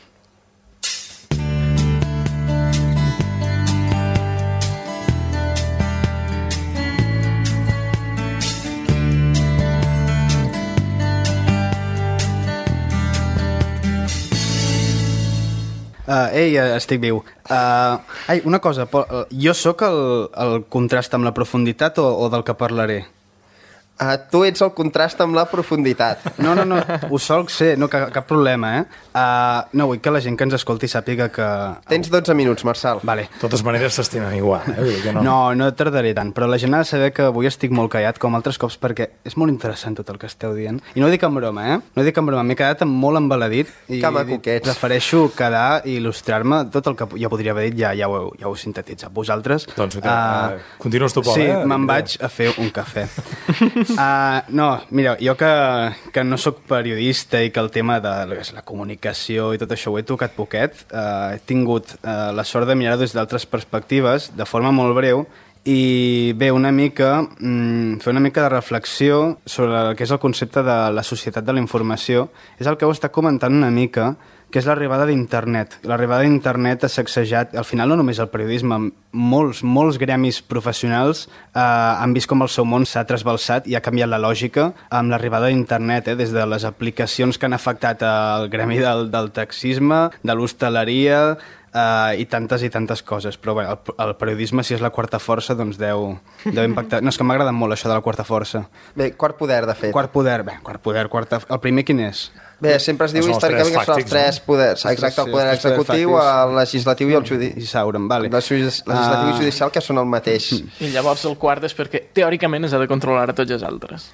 Estic viu. Una cosa, jo sóc el contrast amb la profunditat o del que parlaré? Tu ets el contrast amb la profunditat. No, ho solc ser, no, cap problema, no, vull que la gent que ens escolti sàpiga que... Tens 12 minuts, Marçal. Vale. De totes maneres s'estimen igual, No tardaré tant, però la gent ha de saber que avui estic molt callat, com altres cops, perquè és molt interessant tot el que esteu dient. I no ho dic en broma, No ho dic en broma, m'he quedat molt embaladit i prefereixo quedar i il·lustrar-me. Tot el que jo podria haver dit ja ho heu sintetitzat vosaltres. Doncs continues tu, Pol, Sí, me'n vaig a fer un cafè. No, mira, jo que no sóc periodista i que el tema de la comunicació i tot això ho he tocat poquet, he tingut la sort de mirar des d'altres perspectives, de forma molt breu, i bé, fer una mica de reflexió sobre el que és el concepte de la societat de la informació. És el que heu estat comentant una mica, que és l'arribada d'internet. L'arribada d'internet ha sacsejat, al final no només el periodisme, molts gremis professionals han vist com el seu món s'ha trasbalsat i ha canviat la lògica amb l'arribada d'internet, des de les aplicacions que han afectat el gremi del taxisme, de l'hostaleria i tantes coses. Però bé, el periodisme, si és la quarta força, doncs deu impactar. No, és que m'ha agradat molt això de la quarta força. Bé, quart poder, de fet. Quart poder. El primer quin és? Bé, sempre es diu històricament que són els tres poders. Exacte, el poder executiu, el legislatiu i el judicial. Vale. Legislatiu i judicial, que són el mateix. I llavors el quart és perquè teòricament s'ha de controlar a tots els altres.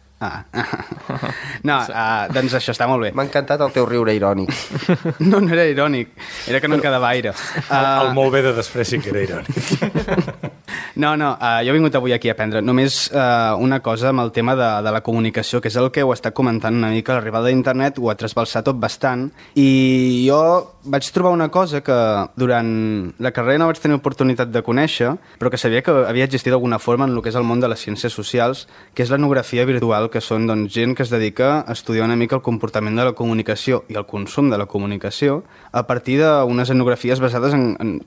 No, doncs això està molt bé. M'ha encantat el teu riure irònic. No era irònic, era que no en quedava aire. El molt bé de després sí que era irònic. No, jo he vingut avui aquí a aprendre. Només una cosa amb el tema de la comunicació, que és el que ho està comentant una mica. L'arribada d'internet ho ha trasbalsat tot bastant, i jo vaig trobar una cosa que durant la carrera no vaig tenir oportunitat de conèixer, però que sabia que havia existit d'alguna forma en el que és el món de les ciències socials, que és l'etnografia virtual, que són gent que es dedica a estudiar una mica el comportament de la comunicació i el consum de la comunicació a partir d'unes etnografies basades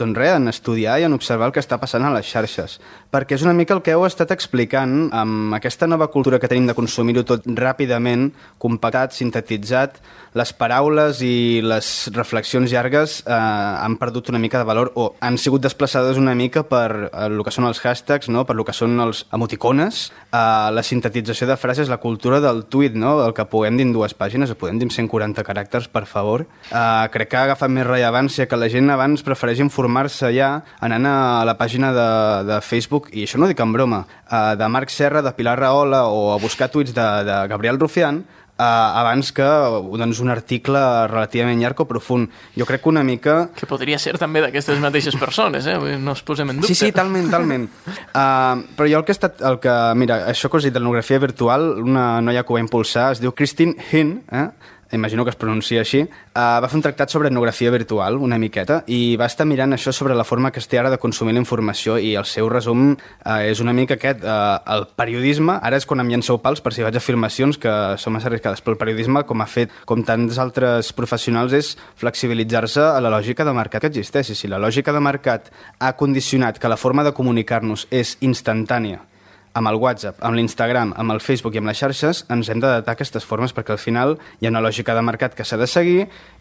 en estudiar i en observar el que està passant a les xarxes. Perquè és una mica el que heu estat explicant amb aquesta nova cultura que tenim de consumir-ho tot ràpidament, compactat, sintetitzat. Les paraules i les reflexions llargues han perdut una mica de valor o han sigut desplaçades una mica per el que són els hashtags, no? Per el que són els emoticones, la sintetització de frases, la cultura del tuit, no? El que puguem dir en 2 pàgines, o podem dir en 140 caràcters, per favor. Crec que ha agafat més rellevància, que la gent abans prefereix informar-se ja anant a la pàgina de Facebook, i això no ho dic en broma, de Marc Serra, de Pilar Rahola, o a buscar tuits de Gabriel Rufián, abans que un article relativament llarg o profund. Jo crec que una mica... Que podria ser també d'aquestes mateixes persones, no es posem en dubte. Sí, talment. Però jo mira, això que us he dit d'etnografia virtual, una noia que ho va impulsar, es diu Christine Hinn, imagino que es pronuncia així, va fer un tractat sobre etnografia virtual, una miqueta, i va estar mirant això sobre la forma que es té ara de consumir la informació, i el seu resum és una mica aquest. El periodisme, ara és quan em llanceu pals per si faig afirmacions que són massa arriscades, però el periodisme, com ha fet com tants altres professionals, és flexibilitzar-se a la lògica de mercat que existeix. I si la lògica de mercat ha condicionat que la forma de comunicar-nos és instantània, amb el WhatsApp, amb l'Instagram, amb el Facebook i amb les xarxes, ens hem d'adaptar a aquestes formes, perquè al final hi ha una lògica de mercat que s'ha de seguir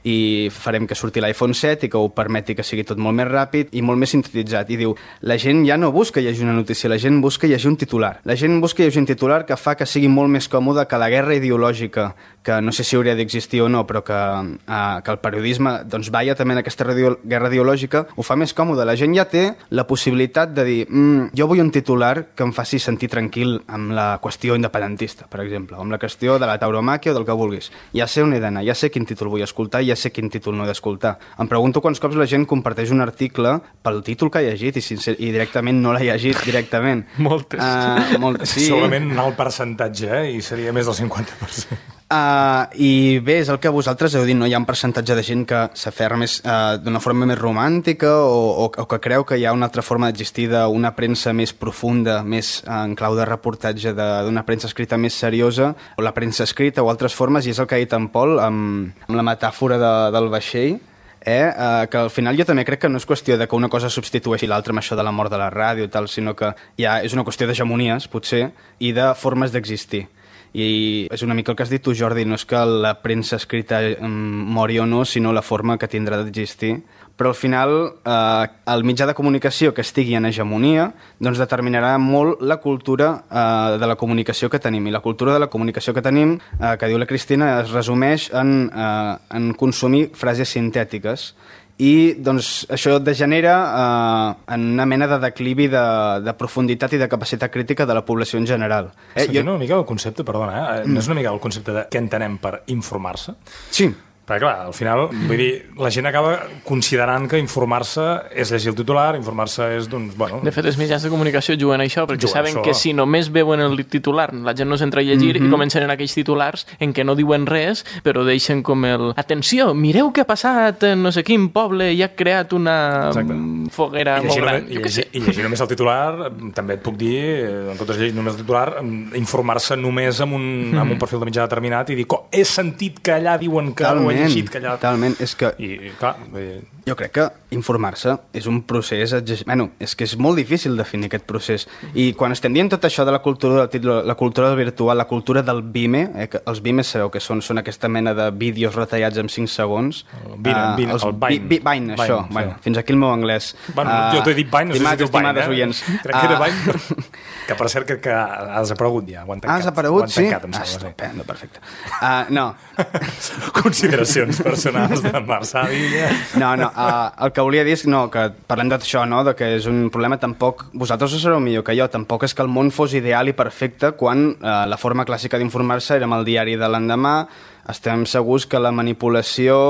i farem que surti l'iPhone 7 i que ho permeti que sigui tot molt més ràpid i molt més sintetitzat. I diu, la gent ja no busca llegir una notícia, la gent busca llegir un titular. La gent busca llegir un titular que fa que sigui molt més còmode que la guerra ideològica, que no sé si hauria d'existir o no, però que el periodisme vaya també en aquesta guerra ideològica, ho fa més còmode. La gent ja té la possibilitat de dir jo vull un titular que em faci sentir tranquil amb la qüestió independentista, per exemple, o amb la qüestió de la tauromàquia o del que vulguis. Ja sé on he d'anar, ja sé quin títol vull escoltar i ja sé quin títol no he d'escoltar. Em pregunto quants cops la gent comparteix un article pel títol que ha llegit i directament no l'ha llegit directament. Moltes. Sí. Segurament un alt percentatge, i seria més del 50%. I bé, és el que vosaltres heu dit, no? Hi ha un percentatge de gent que s'aferra més d'una forma més romàntica o que creu que hi ha una altra forma d'existir d'una premsa més profunda, més en clau de reportatge, d'una premsa escrita més seriosa, o la premsa escrita o altres formes, i és el que ha dit en Pol amb la metàfora del vaixell, que al final jo també crec que no és qüestió de que una cosa substitueixi l'altra amb això de la mort de la ràdio i tal, sinó que ja és una qüestió d'hegemonies, potser, i de formes d'existir. I és una mica el que has dit tu, Jordi, no és que la premsa escrita mori o no, sinó la forma que tindrà d'existir. Però al final el mitjà de comunicació que estigui en hegemonia determinarà molt la cultura de la comunicació que tenim. I la cultura de la comunicació que tenim, que diu la Cristina, es resumeix en consumir frases sintètiques. I això degenera en una mena de declivi de profunditat i de capacitat crítica de la població en general. Una mica el concepte, perdona, no és una mica el concepte de què entenem per informar-se? Sí. Perquè, clar, al final, vull dir, la gent acaba considerant que informar-se és llegir el titular, informar-se és, bueno... De fet, els mitjans de comunicació juguen a això, perquè saben que si només veuen el titular, la gent no s'entra a llegir i comencen en aquells titulars en què no diuen res, però deixen com atenció, mireu què ha passat en no sé quin poble i ha creat una foguera molt gran. I llegir només el titular, també et puc dir, en comptes de llegir només el titular, informar-se només amb un perfil de mitjà determinat i dir, he sentit que allà diuen que... Talment, és que... I, clar, jo crec que informar-se és un procés... és que és molt difícil definir aquest procés. I quan estem dient tot això de la cultura del virtual, la cultura del Vime, que els Vimes sabeu que són aquesta mena de vídeos retallats en 5 segons. Vine, això. Fins aquí el meu anglès. Jo t'he dit Vine, no sé si diu Vine. Crec que era Vine, que per cert crec que ha desaparegut ja. Ha desaparegut, sí? Estupendo, perfecte. No. Consideracions personals de Marçal Illa. No, el que volia dir és que parlem d'això, de que és un problema. Tampoc, vosaltres ho sabeu millor que jo, tampoc és que el món fos ideal i perfecte quan la forma clàssica d'informar-se era amb el diari de l'endemà. Estem segurs que la manipulació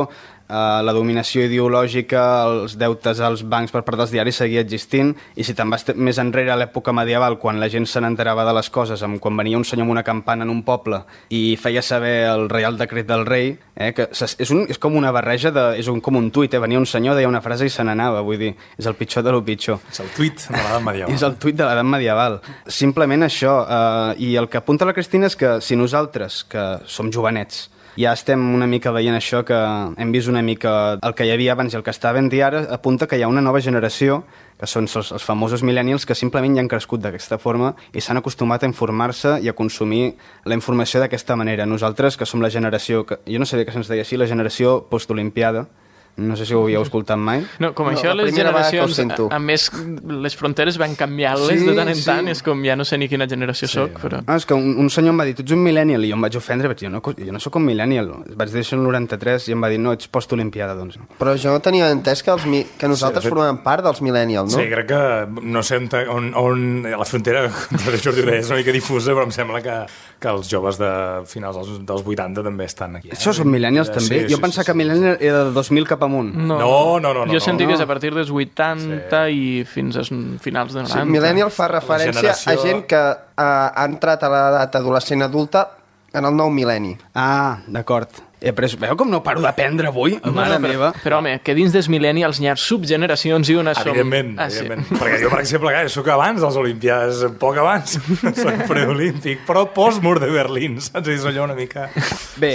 la dominació ideològica, els deutes als bancs per part dels diaris seguia existint, i si te'n vas més enrere a l'època medieval, quan la gent se n'enterava de les coses, quan venia un senyor amb una campana en un poble i feia saber el reial decret del rei, que és com una barreja, com un tuit, venia un senyor, deia una frase i se n'anava, vull dir, és el pitjor de lo pitjor. És el tuit de l'edat medieval. És el tuit de l'edat medieval. Simplement això, i el que apunta la Cristina és que si nosaltres, que som jovenets, ja estem una mica veient això, que hem vist una mica el que hi havia abans i el que està havent-hi ara, apunta que hi ha una nova generació, que són els famosos millennials, que simplement ja han crescut d'aquesta forma i s'han acostumat a informar-se i a consumir la informació d'aquesta manera. Nosaltres, que som la generació, jo no sabia que se'ns deia així, la generació postolimpiada, no sé si ho havíeu escoltat mai. No, com això les generacions, a més, les fronteres van canviant-les de tant en tant, és com ja no sé ni quina generació soc, però... És que un senyor em va dir, tu ets un millennial, i jo em vaig ofendre, vaig dir, jo no soc un millennial, vaig dir això el 93, i em va dir, no, ets postolimpiada, doncs. Però jo tenia entès que nosaltres formàvem part dels millennials, no? Sí, crec que, no sé on la frontera, de Jordi Orell, és una mica difusa, però em sembla que els joves de finals dels 80 també estan aquí. Això són millennials, també? Jo pensava que millennial era del 2000 cap amunt. No. Jo senti que és a partir dels 80 i fins als finals de 90. Sí, millennial fa referència a gent que ha entrat a l'edat adolescent adulta en el nou mil·lenni. Ah, d'acord. Però veieu com no paro d'aprendre avui? Mare meva. Però, home, que dins dels millennials n'hi ha subgeneracions i unes som... Evidentment. Perquè jo, per exemple, soc abans dels Olimpiades, poc abans, soc preolímpic, però post-mur de Berlín, saps? És allò una mica... Bé,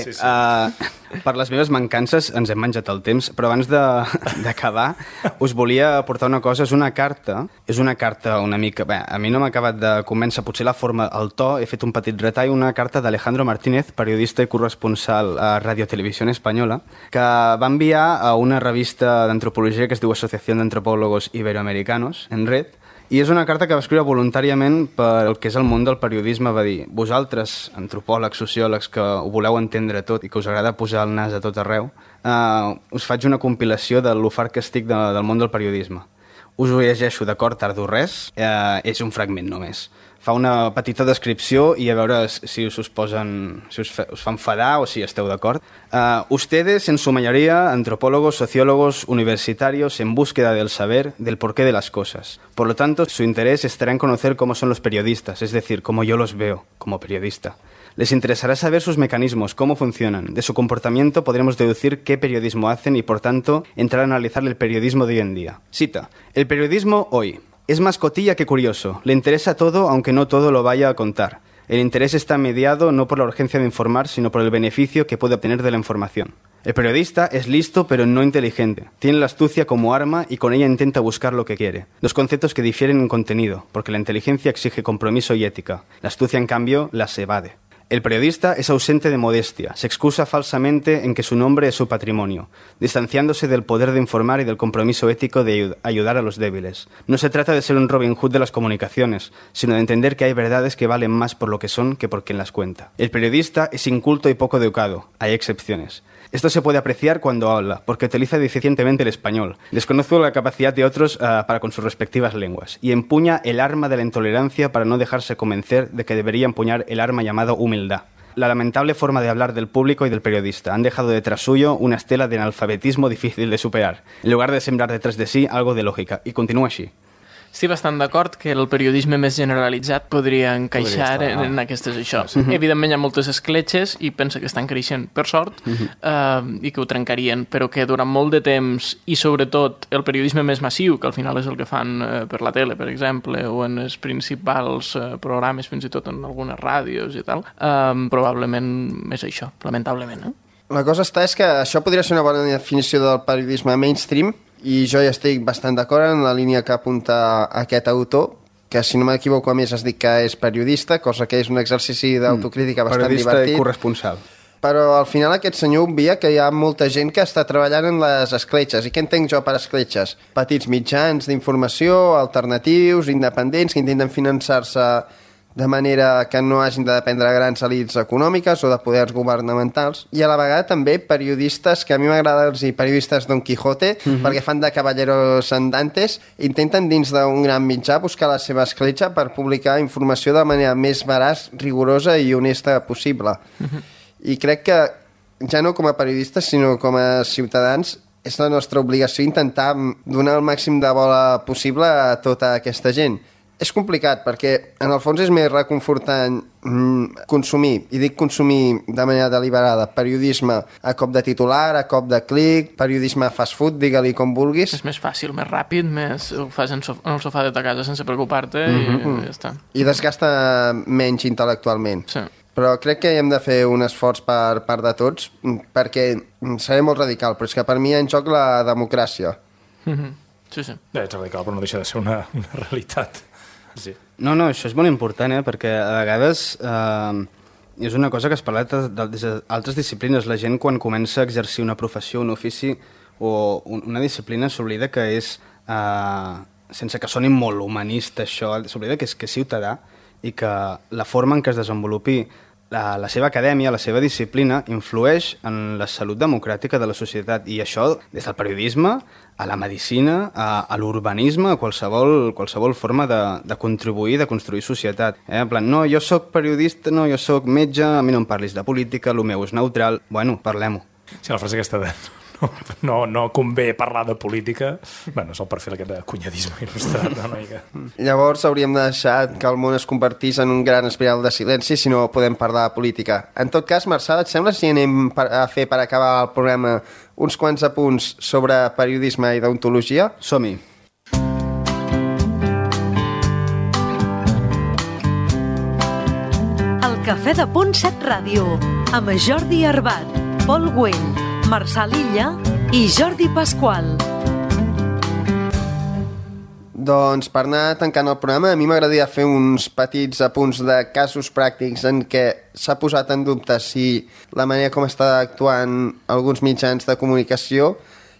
per les meves mancances ens hem menjat el temps, però abans d'acabar us volia aportar una cosa. És una carta una mica... Bé, a mi no m'ha acabat de convèncer, potser la forma, el to, he fet un petit retall, una carta d'Alejandro Martínez, periodista i corresponsal a Radio Televisión Española, que va enviar a una revista d'antropologia que es diu Asociación de Antropólogos Iberoamericanos, en red, i és una carta que va escriure voluntàriament per el que és el món del periodisme. Va dir, vosaltres, antropòlegs, sociòlegs, que ho voleu entendre tot i que us agrada posar el nas a tot arreu, us faig una compilació de l'ofart que estic del món del periodisme. Us ho llegeixo, d'acord, tardo res, és un fragment només. Fa una petita descripció y a veure si us posen, si us fa enfadar o si esteu d'acord. Ustedes, en su mayoría, antropólogos, sociólogos, universitarios, en búsqueda del saber, del porqué de las cosas. Por lo tanto, su interés estará en conocer cómo son los periodistas, es decir, cómo yo los veo como periodista. Les interesará saber sus mecanismos, cómo funcionan. De su comportamiento podremos deducir qué periodismo hacen y, por tanto, entrar a analizar el periodismo de hoy en día. Cita: el periodismo hoy es más cotilla que curioso. Le interesa todo, aunque no todo lo vaya a contar. El interés está mediado no por la urgencia de informar, sino por el beneficio que puede obtener de la información. El periodista es listo, pero no inteligente. Tiene la astucia como arma y con ella intenta buscar lo que quiere. Dos conceptos que difieren en contenido, porque la inteligencia exige compromiso y ética. La astucia, en cambio, las evade. El periodista es ausente de modestia, se excusa falsamente en que su nombre es su patrimonio, distanciándose del poder de informar y del compromiso ético de ayudar a los débiles. No se trata de ser un Robin Hood de las comunicaciones, sino de entender que hay verdades que valen más por lo que son que por quien las cuenta. El periodista es inculto y poco educado, hay excepciones. Esto se puede apreciar cuando habla, porque utiliza deficientemente el español, desconoce la capacidad de otros para con sus respectivas lenguas, y empuña el arma de la intolerancia para no dejarse convencer de que debería empuñar el arma llamado humildad. La lamentable forma de hablar del público y del periodista han dejado detrás suyo una estela de analfabetismo difícil de superar, en lugar de sembrar detrás de sí algo de lògica, i continua així. Estic bastant d'acord que el periodisme més generalitzat podria encaixar en aquestes això. Evidentment hi ha moltes escletxes i pensa que estan creixent, per sort, i que ho trencarien, però que durant molt de temps, i sobretot el periodisme més massiu, que al final és el que fan per la tele, per exemple, o en els principals programes, fins i tot en algunes ràdios i tal, probablement és això, lamentablement. La cosa és que això podria ser una bona definició del periodisme mainstream, i jo ja estic bastant d'acord en la línia que apunta aquest autor, que si no m'equivoco a més es diu que és periodista, cosa que és un exercici d'autocrítica bastant periodista divertit. Periodista i corresponsal. Però al final aquest senyor obvia que hi ha molta gent que està treballant en les escletxes. I què entenc jo per escletxes? Petits mitjans d'informació, alternatius, independents, que intenten finançar-se de manera que no hagin de dependre de grans elits econòmiques o de poders governamentals, i a la vegada també periodistes, que a mi m'agrada dir periodistes Don Quijote, perquè fan de caballeros andantes, intenten dins d'un gran mitjà buscar la seva escletxa per publicar informació de manera més veraç, rigorosa i honesta possible. I crec que ja no com a periodistes, sinó com a ciutadans, és la nostra obligació intentar donar el màxim de bola possible a tota aquesta gent. És complicat perquè, en el fons, és més reconfortant consumir, i dic consumir de manera deliberada, periodisme a cop de titular, a cop de clic, periodisme fast food, digue-li com vulguis. És més fàcil, més ràpid, ho fas en el sofà de ta casa sense preocupar-te i ja està. I desgasta menys intel·lectualment. Sí. Però crec que hem de fer un esforç per part de tots, perquè seré molt radical, però és que per mi hi ha en joc la democràcia. Sí. Ets radical, però no deixa de ser una realitat. Sí. No, això és molt important, perquè a vegades és una cosa que es parla d'altres disciplines. La gent, quan comença a exercir una professió, un ofici o una disciplina, s'oblida que és, sense que soni molt humanista això, s'oblida que és ciutadà i que la forma en què es desenvolupi la seva acadèmia, la seva disciplina, influeix en la salut democràtica de la societat. I això, des del periodisme, a la medicina, a l'urbanisme, a qualsevol forma de contribuir, de construir societat. En plan, no, jo sóc periodista, no, jo sóc metge, a mi no em parlis de política, el meu és neutral. Bueno, parlem-ho. Sí, la frase aquesta de no convé parlar de política, bueno, és el perfil aquest de cunyadisme il·lustrat, una mica. Llavors hauríem de deixar que el món es convertís en un gran espiral de silenci si no podem parlar de política. En tot cas, Marçal, et sembla si anem a fer per acabar el programa uns quants apunts sobre periodisme i deontologia? Som-hi. El Cafè de Punt 7 Ràdio, amb Jordi Arbat, Pol Güell, Marçal Illa i Jordi Pasqual. Doncs per anar tancant el programa, a mi m'agradaria fer uns petits apunts de casos pràctics en què s'ha posat en dubte si la manera com està actuant alguns mitjans de comunicació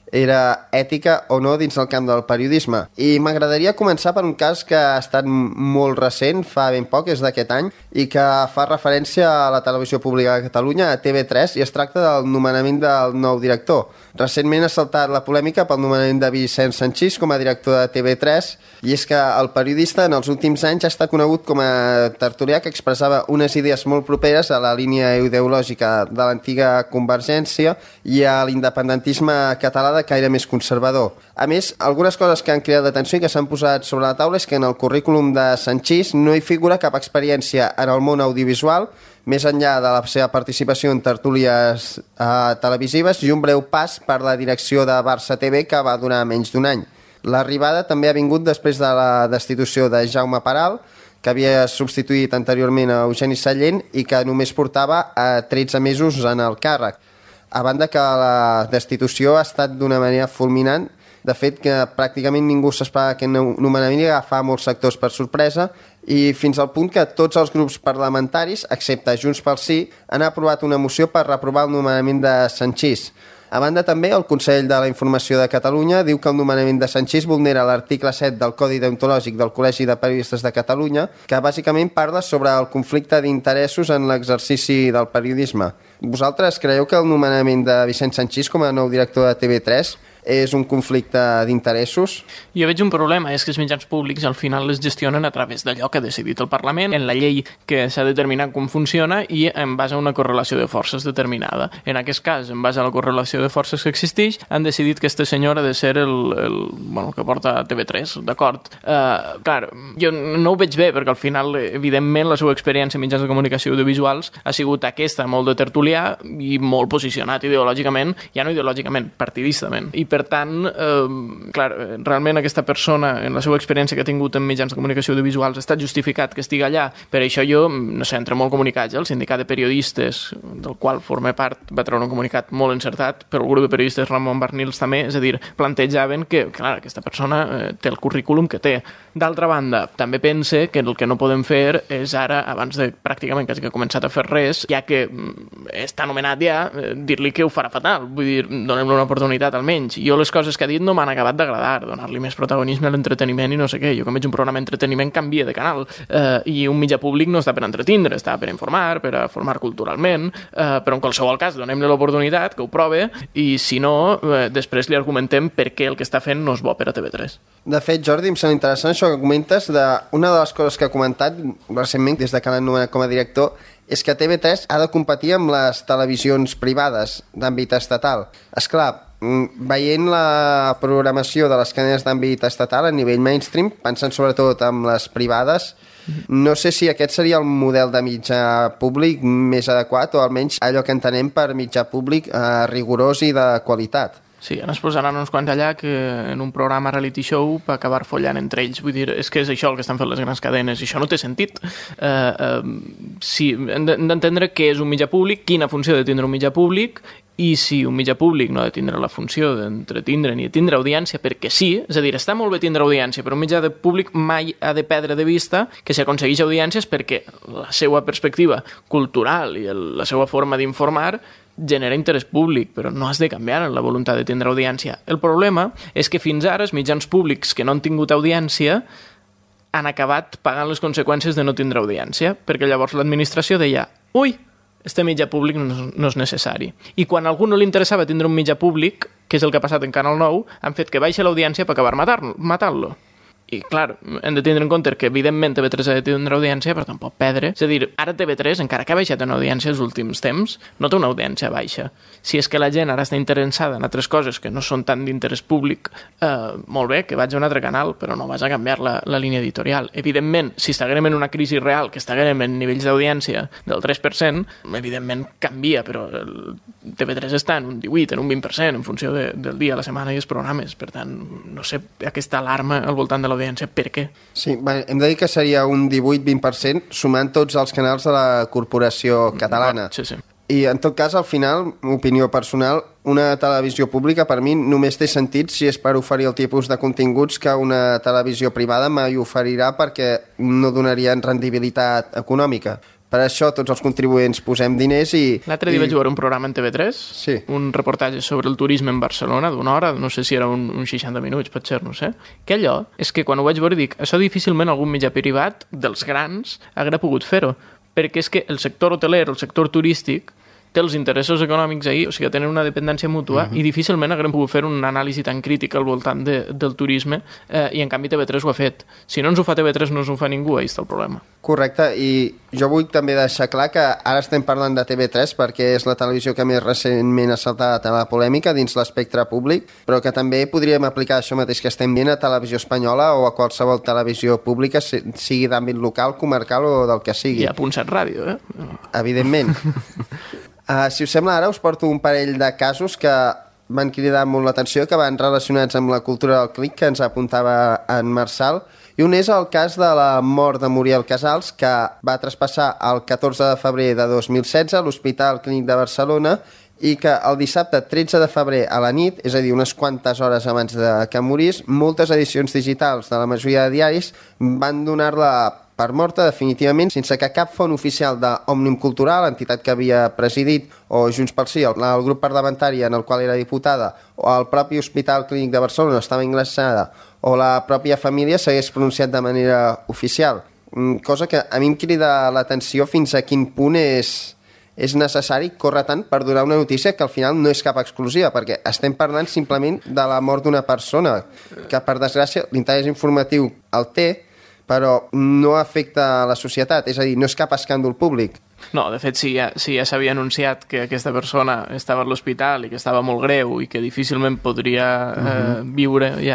era ètica o no dins el camp del periodisme. I m'agradaria començar per un cas que ha estat molt recent, fa ben poc, és d'aquest any, i que fa referència a la televisió pública de Catalunya, a TV3, i es tracta del nomenament del nou director. Recentment ha saltat la polèmica pel nomenament de Vicent Sanchis com a director de TV3, i és que el periodista en els últims anys ha estat conegut com a tertulià que expressava unes idees molt properes a la línia ideològica de l'antiga Convergència i a l'independentisme català de caire més conservador. A més, algunes coses que han creat l'atenció i que s'han posat sobre la taula és que en el currículum de Sanchis no hi figura cap experiència en el món audiovisual, més enllà de la seva participació en tertúlies televisives i un breu pas per la direcció de Barça TV que va durar menys d'un any. L'arribada també ha vingut després de la destitució de Jaume Peral, que havia substituït anteriorment a Eugeni Sallent i que només portava 13 mesos en el càrrec. A banda que la destitució ha estat d'una manera fulminant, de fet que pràcticament ningú s'esperava que nomenament i agafar molts sectors per sorpresa i fins al punt que tots els grups parlamentaris, excepte Junts pel Sí, han aprovat una moció per reprovar el nomenament de Sanchis. A banda també, el Consell de la Informació de Catalunya diu que el nomenament de Sanchis vulnera l'article 7 del Codi Deontològic del Col·legi de Periodistes de Catalunya, que bàsicament parla sobre el conflicte d'interessos en l'exercici del periodisme. Vosaltres creieu que el nomenament de Vicent Sanchis com a nou director de TV3 és un conflicte d'interessos? Jo veig un problema, és que els mitjans públics al final les gestionen a través d'allò que ha decidit el Parlament, en la llei que s'ha determinat com funciona i en base a una correlació de forces determinada. En aquest cas, en base a la correlació de forces que existeix, han decidit que este senyor ha de ser el que porta TV3, d'acord? Clar, jo no ho veig bé, perquè al final, evidentment, la seva experiència en mitjans de comunicació audiovisuals ha sigut aquesta, molt de tertulià i molt posicionat ideològicament, ja no ideològicament, partidistament. I per tant, clar, realment aquesta persona, en la seva experiència que ha tingut en mitjans de comunicació audiovisuals, ha estat justificat que estigui allà. Per això jo, no sé, entre molt comunicats, el sindicat de periodistes, del qual formé part, va treure un comunicat molt encertat, però el grup de periodistes Ramon Barnils també, és a dir, plantejaven que, clar, aquesta persona té el currículum que té. D'altra banda, també pense que el que no podem fer és ara, abans de pràcticament quasi que ha començat a fer res, ja que està nomenat ja, dir-li que ho farà fatal. Vull dir, donem-li una oportunitat almenys. Jo les coses que ha dit no m'han acabat d'agradar, donar-li més protagonisme a l'entreteniment i no sé què. Jo quan veig un programa d'entreteniment canvia de canal i un mitjà públic no està per entretindre, està per informar, per a formar culturalment, però en qualsevol cas donem-li l'oportunitat, que ho prove, i si no, després li argumentem per què el que està fent no és bo per a TV3. De fet, Jordi, em sembla interessant això que comentes. Una de les coses que ha comentat recentment des de que l'han nomenat com a director és que TV3 ha de competir amb les televisions privades d'àmbit estatal. Esclar, veient la programació de les cadenes d'àmbit estatal a nivell mainstream, pensant sobretot en les privades, no sé si aquest seria el model de mitjà públic més adequat, o almenys allò que entenem per mitjà públic rigorós i de qualitat. Sí, ara es posaran uns quants allà que en un programa reality show per acabar follant entre ells. Vull dir, és que és això el que estan fent les grans cadenes i això no té sentit. Sí, hem d'entendre què és un mitjà públic, quina funció ha de tindre un mitjà públic, i si un mitjà públic no ha de tindre la funció d'entretindre ni de tindre audiència, perquè sí, és a dir, està molt bé tindre audiència, però un mitjà públic mai ha de perdre de vista que si aconsegueix audiències perquè la seva perspectiva cultural i la seva forma d'informar genera interès públic, però no has de canviar la voluntat de tindre audiència. El problema és que fins ara els mitjans públics que no han tingut audiència han acabat pagant les conseqüències de no tindre audiència, perquè llavors l'administració deia «Ui, este mitjà públic no és necessari». I quan a algú no li interessava tindre un mitjà públic, que és el que ha passat en Canal 9, han fet que baixi l'audiència per acabar matant-lo. I, clar, hem de tindre en compte que, evidentment, TV3 ha de tindre audiència, però tampoc perdre. És a dir, ara TV3, encara que ha baixat en audiència els últims temps, no té una audiència baixa. Si és que la gent ara està interessada en altres coses que no són tant d'interès públic, molt bé, que vaig a un altre canal, però no vas a canviar la línia editorial. Evidentment, si estiguem en una crisi real, que estiguem en nivells d'audiència del 3%, evidentment canvia, però TV3 està en un 18%, en un 20%, en funció del dia, la setmana i els programes. Per tant, no sé, aquesta alarma al voltant de l'audiència, per què? Sí, hem de dir que seria un 18-20% sumant tots els canals de la corporació catalana. Sí, sí. I en tot cas, al final, opinió personal, una televisió pública per mi només té sentit si és per oferir el tipus de continguts que una televisió privada mai oferirà perquè no donarien rendibilitat econòmica. Per això tots els contribuents posem diners i... L'altre dia vaig veure un programa en TV3, sí, un reportatge sobre el turisme en Barcelona d'una hora, no sé si era un 60 minuts, potser, no sé. Que allò és que quan ho vaig veure dic, això difícilment algun mitjà privat dels grans haguera pogut fer-ho, perquè és que el sector hoteler, el sector turístic, té els interessos econòmics ahí, o sigui, tenen una dependència mútua i difícilment haguem pogut fer una anàlisi tan crítica al voltant del turisme i en canvi TV3 ho ha fet. Si no ens ho fa TV3 no ens ho fa ningú, ahí està el problema. Correcte, i jo vull també deixar clar que ara estem parlant de TV3 perquè és la televisió que més recentment ha saltat a la polèmica dins l'espectre públic, però que també podríem aplicar això mateix que estem dient a Televisió Espanyola o a qualsevol televisió pública, sigui d'àmbit local, comarcal o del que sigui. I a .7 Ràdio, Evidentment. Si us sembla, ara us porto un parell de casos que van cridar molt l'atenció, que van relacionats amb la cultura del clic, que ens apuntava en Marçal, i un és el cas de la mort de Muriel Casals, que va traspassar el 14 de febrer de 2016 a l'Hospital Clínic de Barcelona i que el dissabte 13 de febrer a la nit, és a dir, unes quantes hores abans de que morís, moltes edicions digitals de la majoria de diaris van donar-la per morta definitivament, sense que cap font oficial d'Òmnium Cultural, entitat que havia presidit, o Junts pel Sí, el grup parlamentari en el qual era diputada, o el propi Hospital Clínic de Barcelona estava ingressada, o la pròpia família s'hagués pronunciat de manera oficial. Cosa que a mi em crida l'atenció fins a quin punt és necessari córrer tant per donar una notícia que al final no és cap exclusiva, perquè estem parlant simplement de la mort d'una persona, que per desgràcia l'interès informatiu el té, però no afecta a la societat, és a dir, no és cap escàndol públic. No, de fet, si ja s'havia anunciat que aquesta persona estava a l'hospital i que estava molt greu i que difícilment podria viure ja,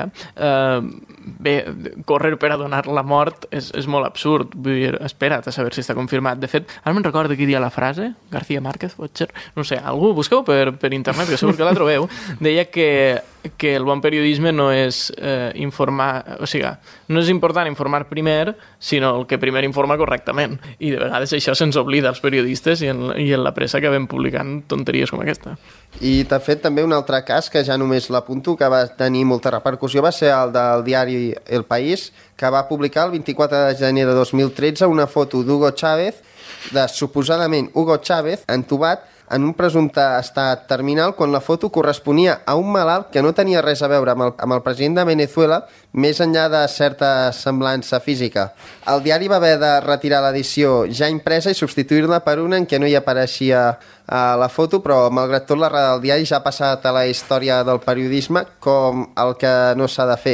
bé, córrer per a donar la mort és molt absurd. Vull dir, espera't a saber si està confirmat. De fet, ara me'n recordo qui dia la frase, García Márquez, potser, no sé, algú, busqueu per internet, que segur que la trobeu, deia que el bon periodisme no és informar, o sigui, no és important informar primer, sinó el que primer informa correctament. I de vegades això se'ns oblida als periodistes i en la pressa que vam publicant tonteries com aquesta. I de fet també un altre cas que ja només l'apunto, que va tenir molta repercussió, va ser el del diari El País, que va publicar el 24 de gener de 2013 una foto d'Hugo Chávez, de suposadament Hugo Chávez, entubat en un presumpte estat terminal, quan la foto corresponia a un malalt que no tenia res a veure amb el president de Venezuela, més enllà de certa semblança física. El diari va haver de retirar l'edició ja impresa i substituir-la per una en què no hi apareixia la foto, però malgrat tot la rada del diari ja ha passat a la història del periodisme com el que no s'ha de fer.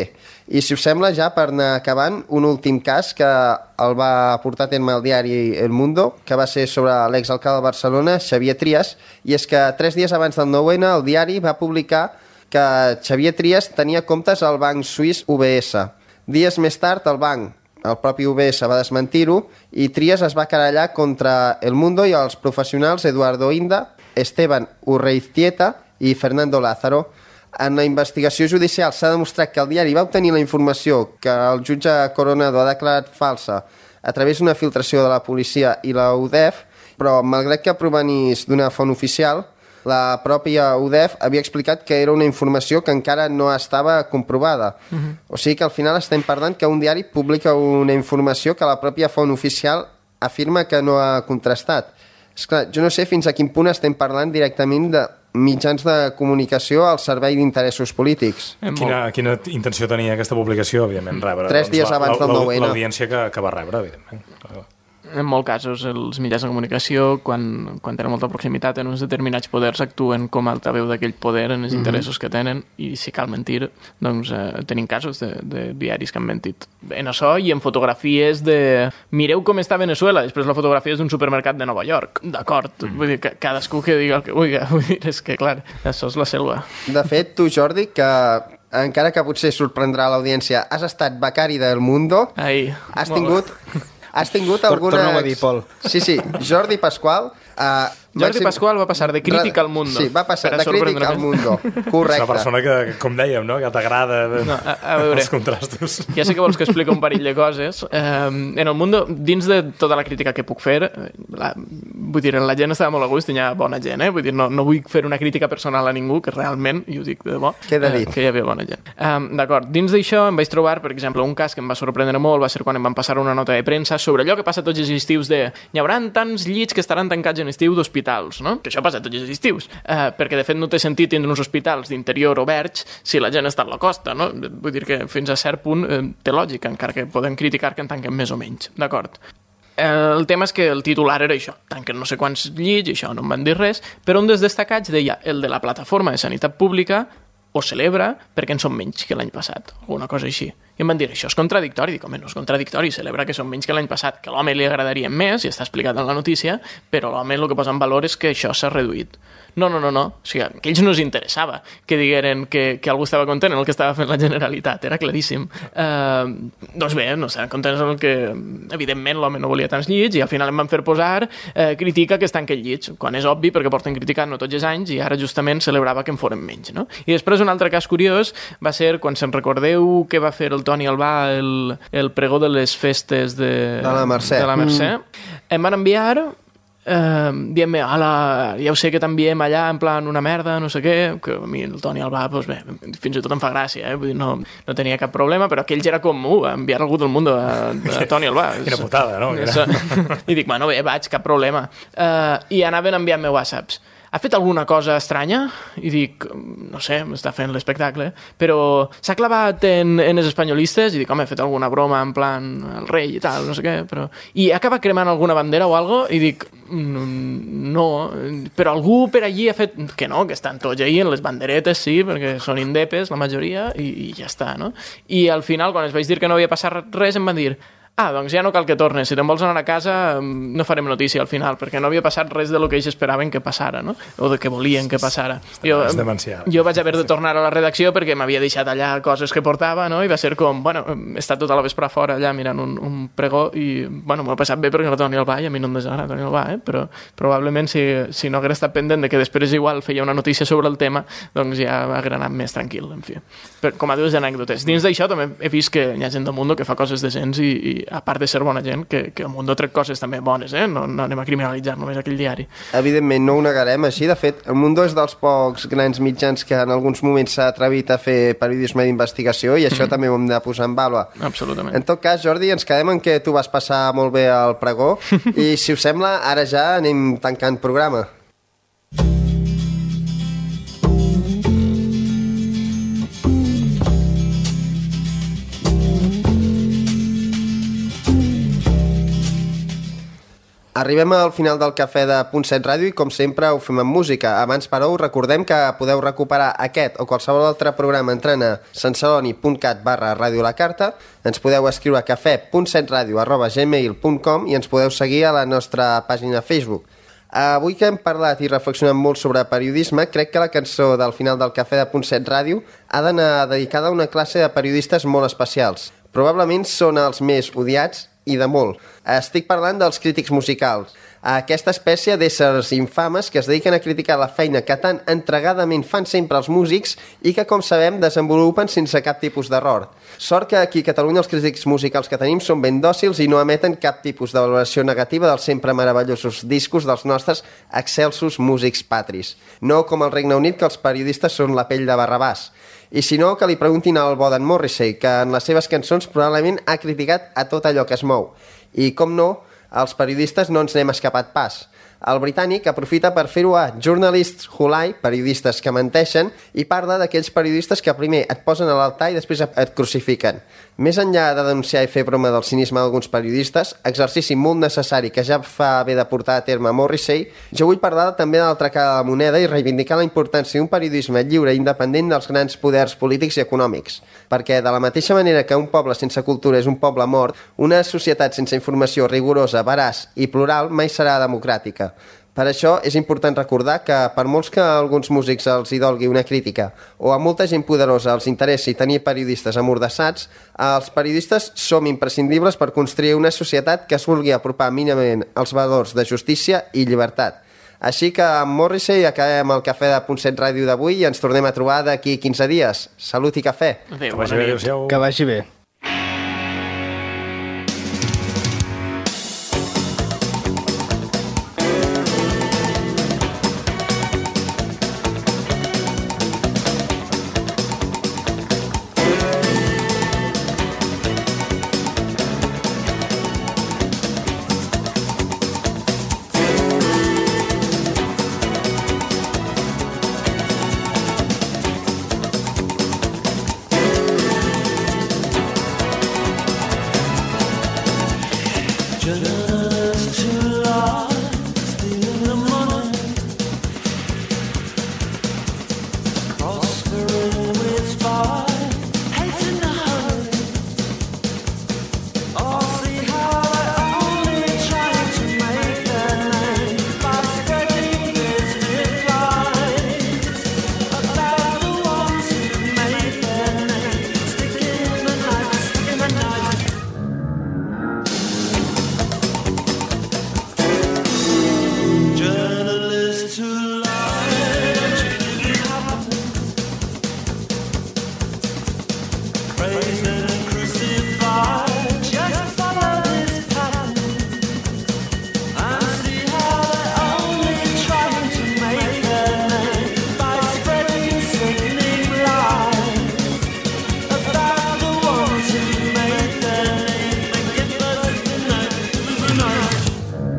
I si us sembla, ja per anar acabant, un últim cas que el va portar a terme el diari El Mundo, que va ser sobre l'exalcalde de Barcelona, Xavier Trias, i és que 3 dies abans del 9-N el diari va publicar que Xavier Trias tenia comptes al banc suís UBS. Dies més tard, el propi UBS va desmentir-ho i Trias es va querellar contra El Mundo i els professionals Eduardo Inda, Esteban Urreiztieta i Fernando Lázaro. En la investigació judicial s'ha demostrat que el diari va obtenir la informació que el jutge Coronado ha declarat falsa a través d'una filtració de la policia i la UDEF, però malgrat que provenís d'una font oficial, la pròpia UDEF havia explicat que era una informació que encara no estava comprovada. O sigui que al final estem parlant que un diari publica una informació que la pròpia font oficial afirma que no ha contrastat. Esclar, jo no sé fins a quin punt estem parlant directament de mitjans de comunicació al servei d'interessos polítics. Quina intenció tenia aquesta publicació, evidentment, rebre? 3 dies abans del 9-N. L'audiència que va rebre, evidentment. En molts casos, els mitjans de comunicació, quan tenen molta proximitat en uns determinats poders, actuen com a altaveu d'aquell poder en els interessos que tenen, i si cal mentir, doncs tenim casos de diaris que han mentit en això i en fotografies de mireu com està Venezuela, després la fotografia és d'un supermercat de Nova York. D'acord, vull dir, cadascú que digui el que vulgui, és que clar, això és la selva. De fet, tu, Jordi, que encara que potser sorprendrà l'audiència, has estat becari del Mundo, has tingut alguna... Torna-ho a dir, Pol. Sí, Jordi Pasqual... Jordi Pasqual va passar de crítica al Mundo. Sí, va passar de crítica al Mundo. Correcte. És una persona que, com dèiem, no? Que t'agrada els contrastos. Ja sé que vols que expliqui un parell de coses. En el Mundo, dins de tota la crítica que puc fer, vull dir, la gent estava molt a gust, hi ha bona gent, vull dir, no vull fer una crítica personal a ningú, que realment, i ho dic de debò, que hi havia bona gent. D'acord, dins d'això em vaig trobar, per exemple, un cas que em va sorprendre molt, va ser quan em van passar una nota de premsa sobre allò que passa tots els estius de hi haurà tants llits que estaran tancats en estiu d'hospitals, no? Que això passa tots els estius, perquè de fet no té sentit tindre uns hospitals d'interior oberts si la gent està a la costa, no? Vull dir que fins a cert punt té lògica, encara que podem criticar que en tanquen més o menys, d'acord? El tema és que el titular era això, tanquen no sé quants llits i això no em van dir res, però un dels destacats deia el de la plataforma de sanitat pública ho celebra perquè en són menys que l'any passat, alguna cosa així. I em van dir, això és contradictori. Dic, home, no és contradictori, celebra que són menys que l'any passat, que a l'home li agradaria més, i està explicat en la notícia, però l'home el que posa en valor és que això s'ha reduït. No. O sigui, que ells no els interessava que digueren que algú estava content en el que estava fent la Generalitat, era claríssim. Doncs bé, no estaven contents en el que, evidentment, l'home no volia tants llits, i al final em van fer posar crítica que es tanquen llits, quan és obvi, perquè porten criticant-no tots els anys, i ara justament celebrava que en foren menys, no? I després un altre cas curiós va ser quan se'n recordeu que va fer el Toni Albà el pregó de les festes de la Mercè. Em van enviar dient-me, ja ho sé que t'enviem allà en plan una merda, no sé què, que a mi el Toni Albà, doncs bé, fins i tot em fa gràcia, vull dir, no tenia cap problema, però aquells era com, enviar algú del món a Toni Albà. Quina putada, no? I dic, bueno, bé, vaig, cap problema. I anaven enviant-me whatsapps. Ha fet alguna cosa estranya? I dic, no sé, m'està fent l'espectacle, però s'ha clavat en els espanyolistes? I dic, home, ha fet alguna broma en plan el rei i tal, no sé què, però... I acaba cremant alguna bandera o algo? I dic, no, però algú per allí ha fet... Que no, que estan tots allí en les banderetes, sí, perquè són indepes, la majoria, i ja està, no? I al final, quan els vaig dir que no havia passat res, em van dir... doncs ja no cal que tornes, si te'n vols anar a casa no farem notícia al final, perquè no havia passat res de lo que ells esperaven que passara, no? O de que volien que passara. Jo vaig haver de tornar a la redacció perquè m'havia deixat allà coses que portava, no? I va ser com, bueno, he estat tota la vesprà fora allà mirant un pregó i, bueno, m'ho he passat bé perquè no Toni Albà, i a mi no em desagrada Toni Albà, però probablement si no hagués estat pendent de que després igual feia una notícia sobre el tema, doncs ja hauria anat més tranquil, en fi. Però, com a dues anècdotes. Dins d'això també he vist que hi ha gent del Mundo que fa coses decents i a part de ser bona gent, que el Mundo trec coses també bones, no anem a criminalitzar només aquell diari. Evidentment, no ho negarem així. De fet, el Mundo és dels pocs grans mitjans que en alguns moments s'ha atrevit a fer periodisme d'investigació i això també ho hem de posar en vàlua. Absolutament. En tot cas, Jordi, ens quedem en que tu vas passar molt bé al pregó i, si us sembla, ara ja anem tancant programa. Arribem al final del cafè de Punt 7 Ràdio i, com sempre, ho fem amb música. Abans, però, us recordem que podeu recuperar aquest o qualsevol altre programa entrant a santceloni.cat/radiolacarta. Ens podeu escriure a cafè.setradio@gmail.com i ens podeu seguir a la nostra pàgina de Facebook. Avui que hem parlat i reflexionat molt sobre periodisme, crec que la cançó del final del cafè de Punt 7 Ràdio ha d'anar dedicada a una classe de periodistes molt especials. Probablement són els més odiats i de molt. Estic parlant dels crítics musicals, aquesta espècie d'éssers infames que es dediquen a criticar la feina que tan entregadament fan sempre els músics i que, com sabem, desenvolupen sense cap tipus d'error. Sort que aquí a Catalunya els crítics musicals que tenim són ben dòcils i no emeten cap tipus de valoració negativa dels sempre meravellosos discos dels nostres excelsos músics patris. No com al Regne Unit, que els periodistes són la pell de Barrabàs. I si no, que li preguntin al bo d'en Morrissey, que en les seves cançons probablement ha criticat a tot allò que es mou. I, com no, els periodistes no ens n'hem escapat pas. El britànic aprofita per fer-ho a Journalists Who Lie, periodistes que menteixen, i parla d'aquells periodistes que primer et posen a l'altar i després et crucifiquen. Més enllà de denunciar i fer broma del cinisme d'alguns periodistes, exercici molt necessari que ja fa bé de portar a terme Morrissey, jo vull parlar també de l'altra cara de la moneda i reivindicar la importància d'un periodisme lliure i independent dels grans poders polítics i econòmics. Perquè de la mateixa manera que un poble sense cultura és un poble mort, una societat sense informació rigorosa, veraç i plural mai serà democràtica. Per això és important recordar que, per molts que a alguns músics els hi dolgui una crítica o a molta gent poderosa els interessi tenir periodistes amordassats, els periodistes som imprescindibles per construir una societat que es vulgui apropar mínimament als valors de justícia i llibertat. Així que amb Morrissey acabem el cafè de Punt 7 Ràdio d'avui i ens tornem a trobar d'aquí 15 dies. Salut i cafè! Adéu, Que vagi bé, adéu-siau. Que vagi bé.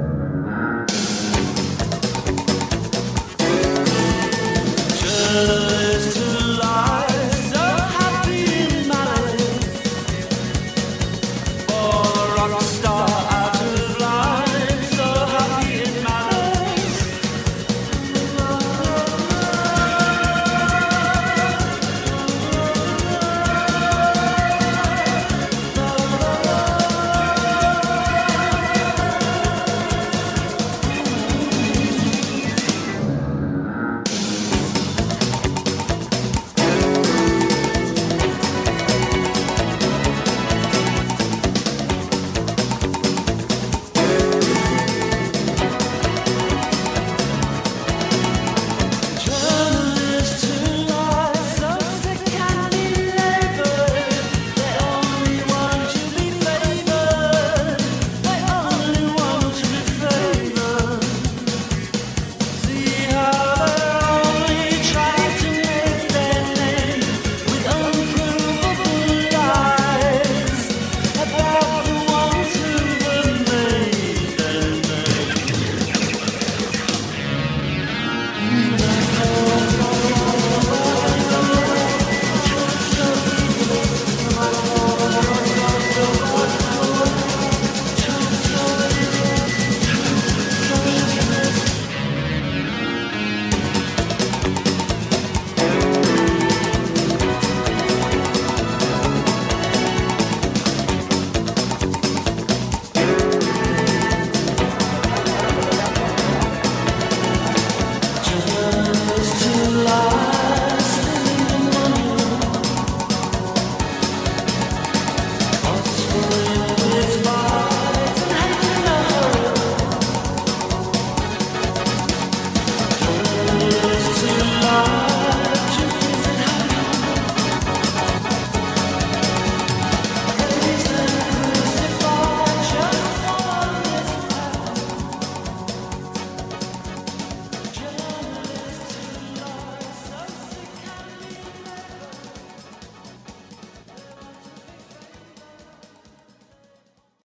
Journalists